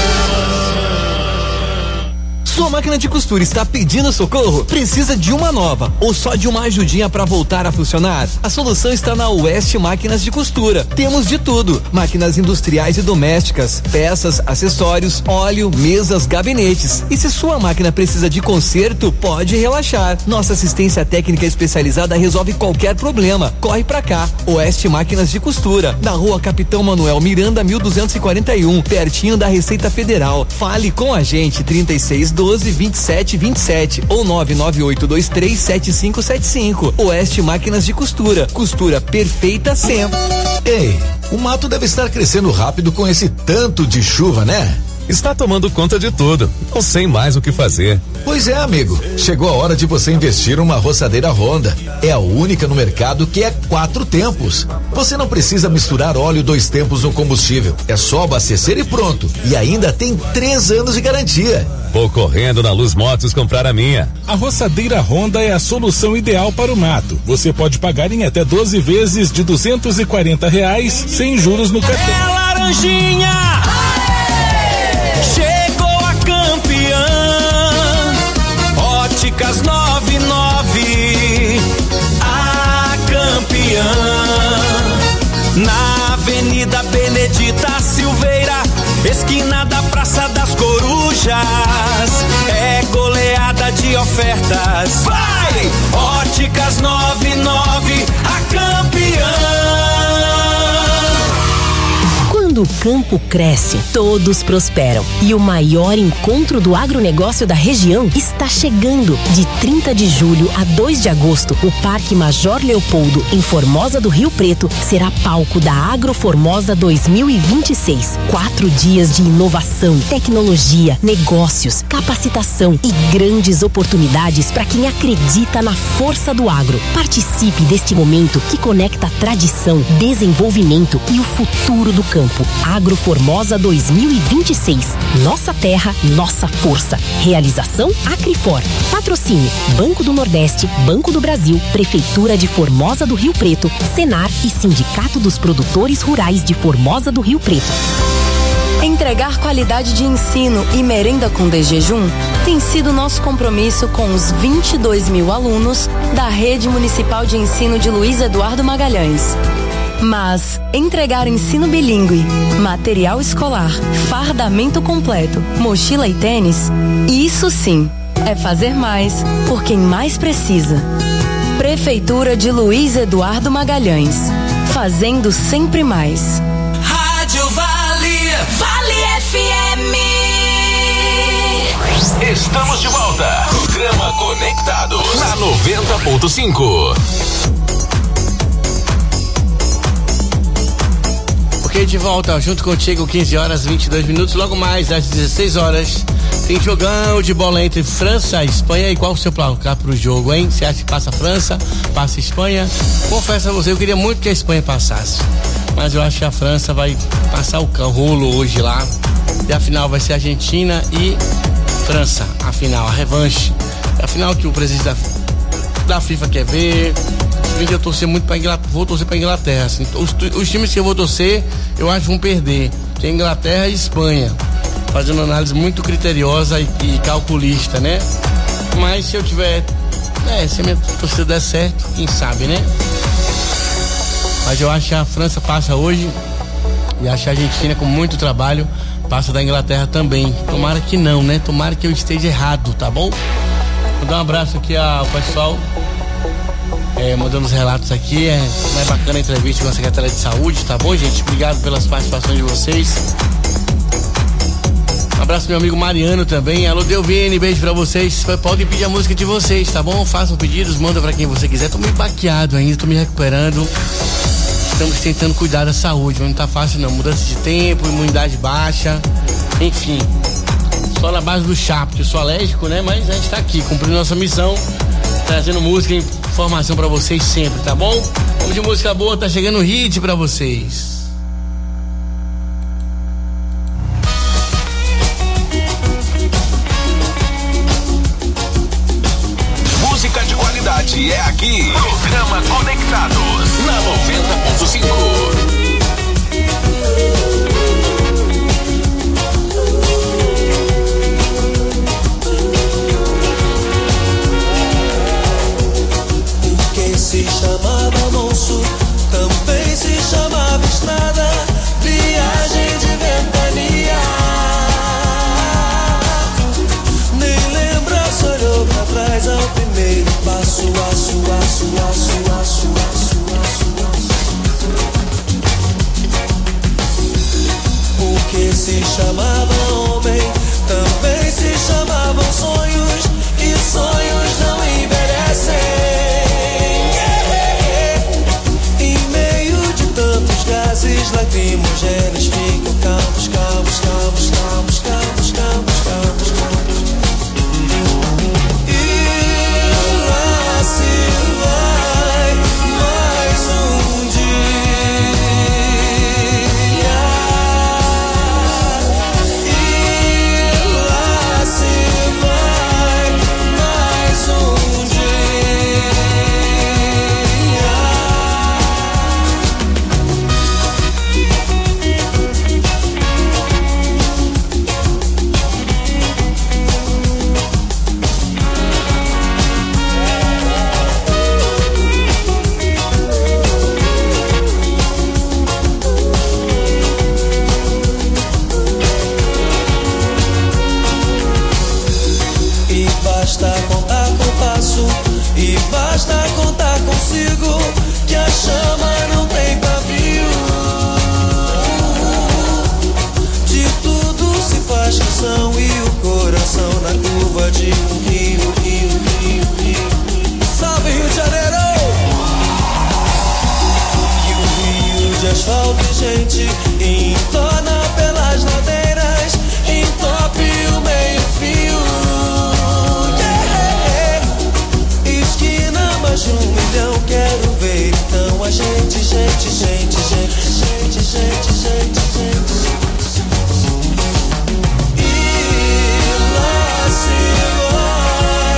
Sua máquina de costura está pedindo socorro? Precisa de uma nova ou só de uma ajudinha para voltar a funcionar? A solução está na Oeste Máquinas de Costura. Temos de tudo: máquinas industriais e domésticas, peças, acessórios, óleo, mesas, gabinetes. E se sua máquina precisa de conserto, pode relaxar. Nossa assistência técnica especializada resolve qualquer problema. Corre pra cá. Oeste Máquinas de Costura, na Rua Capitão Manuel Miranda, mil duzentos e quarenta e um, pertinho da Receita Federal. Fale com a gente, trinta e seis doze, vinte e sete vinte e sete ou nove nove oito dois três sete cinco sete cinco. Oeste Máquinas de Costura, costura perfeita sempre. Ei, o mato deve estar crescendo rápido com esse tanto de chuva, né? Está tomando conta de tudo. Não sei mais o que fazer. Pois é, amigo. Chegou a hora de você investir numa roçadeira Honda. É a única no mercado que é quatro tempos. Você não precisa misturar óleo dois tempos no combustível. É só abastecer e pronto. E ainda tem três anos de garantia. Vou correndo na Luz Motos comprar a minha. A roçadeira Honda é a solução ideal para o mato. Você pode pagar em até doze vezes de duzentos e quarenta reais sem juros no cartão. É Laranjinha! Chegou a campeã, Óticas noventa e nove, a campeã, na Avenida Benedita Silveira, esquina da Praça das Corujas, é goleada de ofertas. Vai! Óticas noventa e nove, a campeã. Quando o campo cresce, todos prosperam. E o maior encontro do agronegócio da região está chegando. De trinta de julho a dois de agosto, o Parque Major Leopoldo, em Formosa do Rio Preto, será palco da Agroformosa dois mil e vinte e seis. Quatro dias de inovação, tecnologia, negócios, capacitação e grandes oportunidades para quem acredita na força do agro. Participe deste momento que conecta tradição, desenvolvimento e o futuro do campo. Agroformosa dois mil e vinte e seis. Nossa terra, nossa força. Realização Acrifor. Patrocínio Banco do Nordeste, Banco do Brasil, Prefeitura de Formosa do Rio Preto, Senar e Sindicato dos Produtores Rurais de Formosa do Rio Preto. Entregar qualidade de ensino e merenda com desjejum tem sido nosso compromisso com os vinte e dois mil alunos da Rede Municipal de Ensino de Luiz Eduardo Magalhães. Mas entregar ensino bilíngue, material escolar, fardamento completo, mochila e tênis, isso sim é fazer mais por quem mais precisa. Prefeitura de Luiz Eduardo Magalhães, fazendo sempre mais. Rádio Vale, Vale F M. Estamos de volta. Programa Conectados na noventa ponto cinco. Ok, de volta junto contigo, quinze horas e vinte e dois minutos. Logo mais às dezesseis horas, tem jogão de bola entre França e Espanha. E qual o seu placar pro jogo, hein? Você acha que passa a França, passa a Espanha? Confesso a você, eu queria muito que a Espanha passasse, mas eu acho que a França vai passar o rolo hoje lá. E a final vai ser Argentina e França. A final, a revanche. A final que o presidente da, da FIFA quer ver. Eu torcer muito pra Inglaterra, vou torcer pra Inglaterra. Assim, os, os times que eu vou torcer, eu acho que vão perder. Tem Inglaterra e Espanha. Fazendo uma análise muito criteriosa e, e calculista, né? Mas se eu tiver. É, se a minha torcida der certo, quem sabe, né? Mas eu acho que a França passa hoje. E acho que a Argentina, com muito trabalho, passa da Inglaterra também. Tomara que não, né? Tomara que eu esteja errado, tá bom? Vou dar um abraço aqui ao pessoal. É, mandando os relatos aqui, é, é bacana a entrevista com a secretária de saúde, tá bom, gente? Obrigado pelas participações de vocês. Um abraço meu amigo Mariano também. Alô, Delvine, beijo pra vocês. Podem pedir a música de vocês, tá bom? Façam pedidos, manda pra quem você quiser. Tô meio baqueado ainda, tô me recuperando. Estamos tentando cuidar da saúde, mas não tá fácil não. Mudança de tempo, imunidade baixa, enfim. Só na base do chá, porque eu sou alérgico, né? Mas a gente tá aqui, cumprindo nossa missão, trazendo música e informação pra vocês sempre, tá bom? Vamos de música boa, tá chegando o hit pra vocês. Música de qualidade é aqui. Programa Conectados na noventa ponto cinco. Se chamava Monço, também se chamava estrada, viagem de ventania. Nem lembra, se olhou pra trás ao primeiro passo, aço, aço, aço, aço, aço, aço, aço. Porque se chamava homem, também se chamavam sonhos, e sonhos não envelhecem. Gases lacrimogêneos ficam calmos, calmos, calmos, calmos, calmos, calmos, calmos, calmos. E lá se vai mais um dia. E lá se vai mais um dia. Basta contar com o passo e basta contar consigo que a chama não tem pavio. De tudo se faz canção e o coração na curva de um rio, rio, rio, rio. Salve Rio de Janeiro! E o rio de asfalto e gente em torno.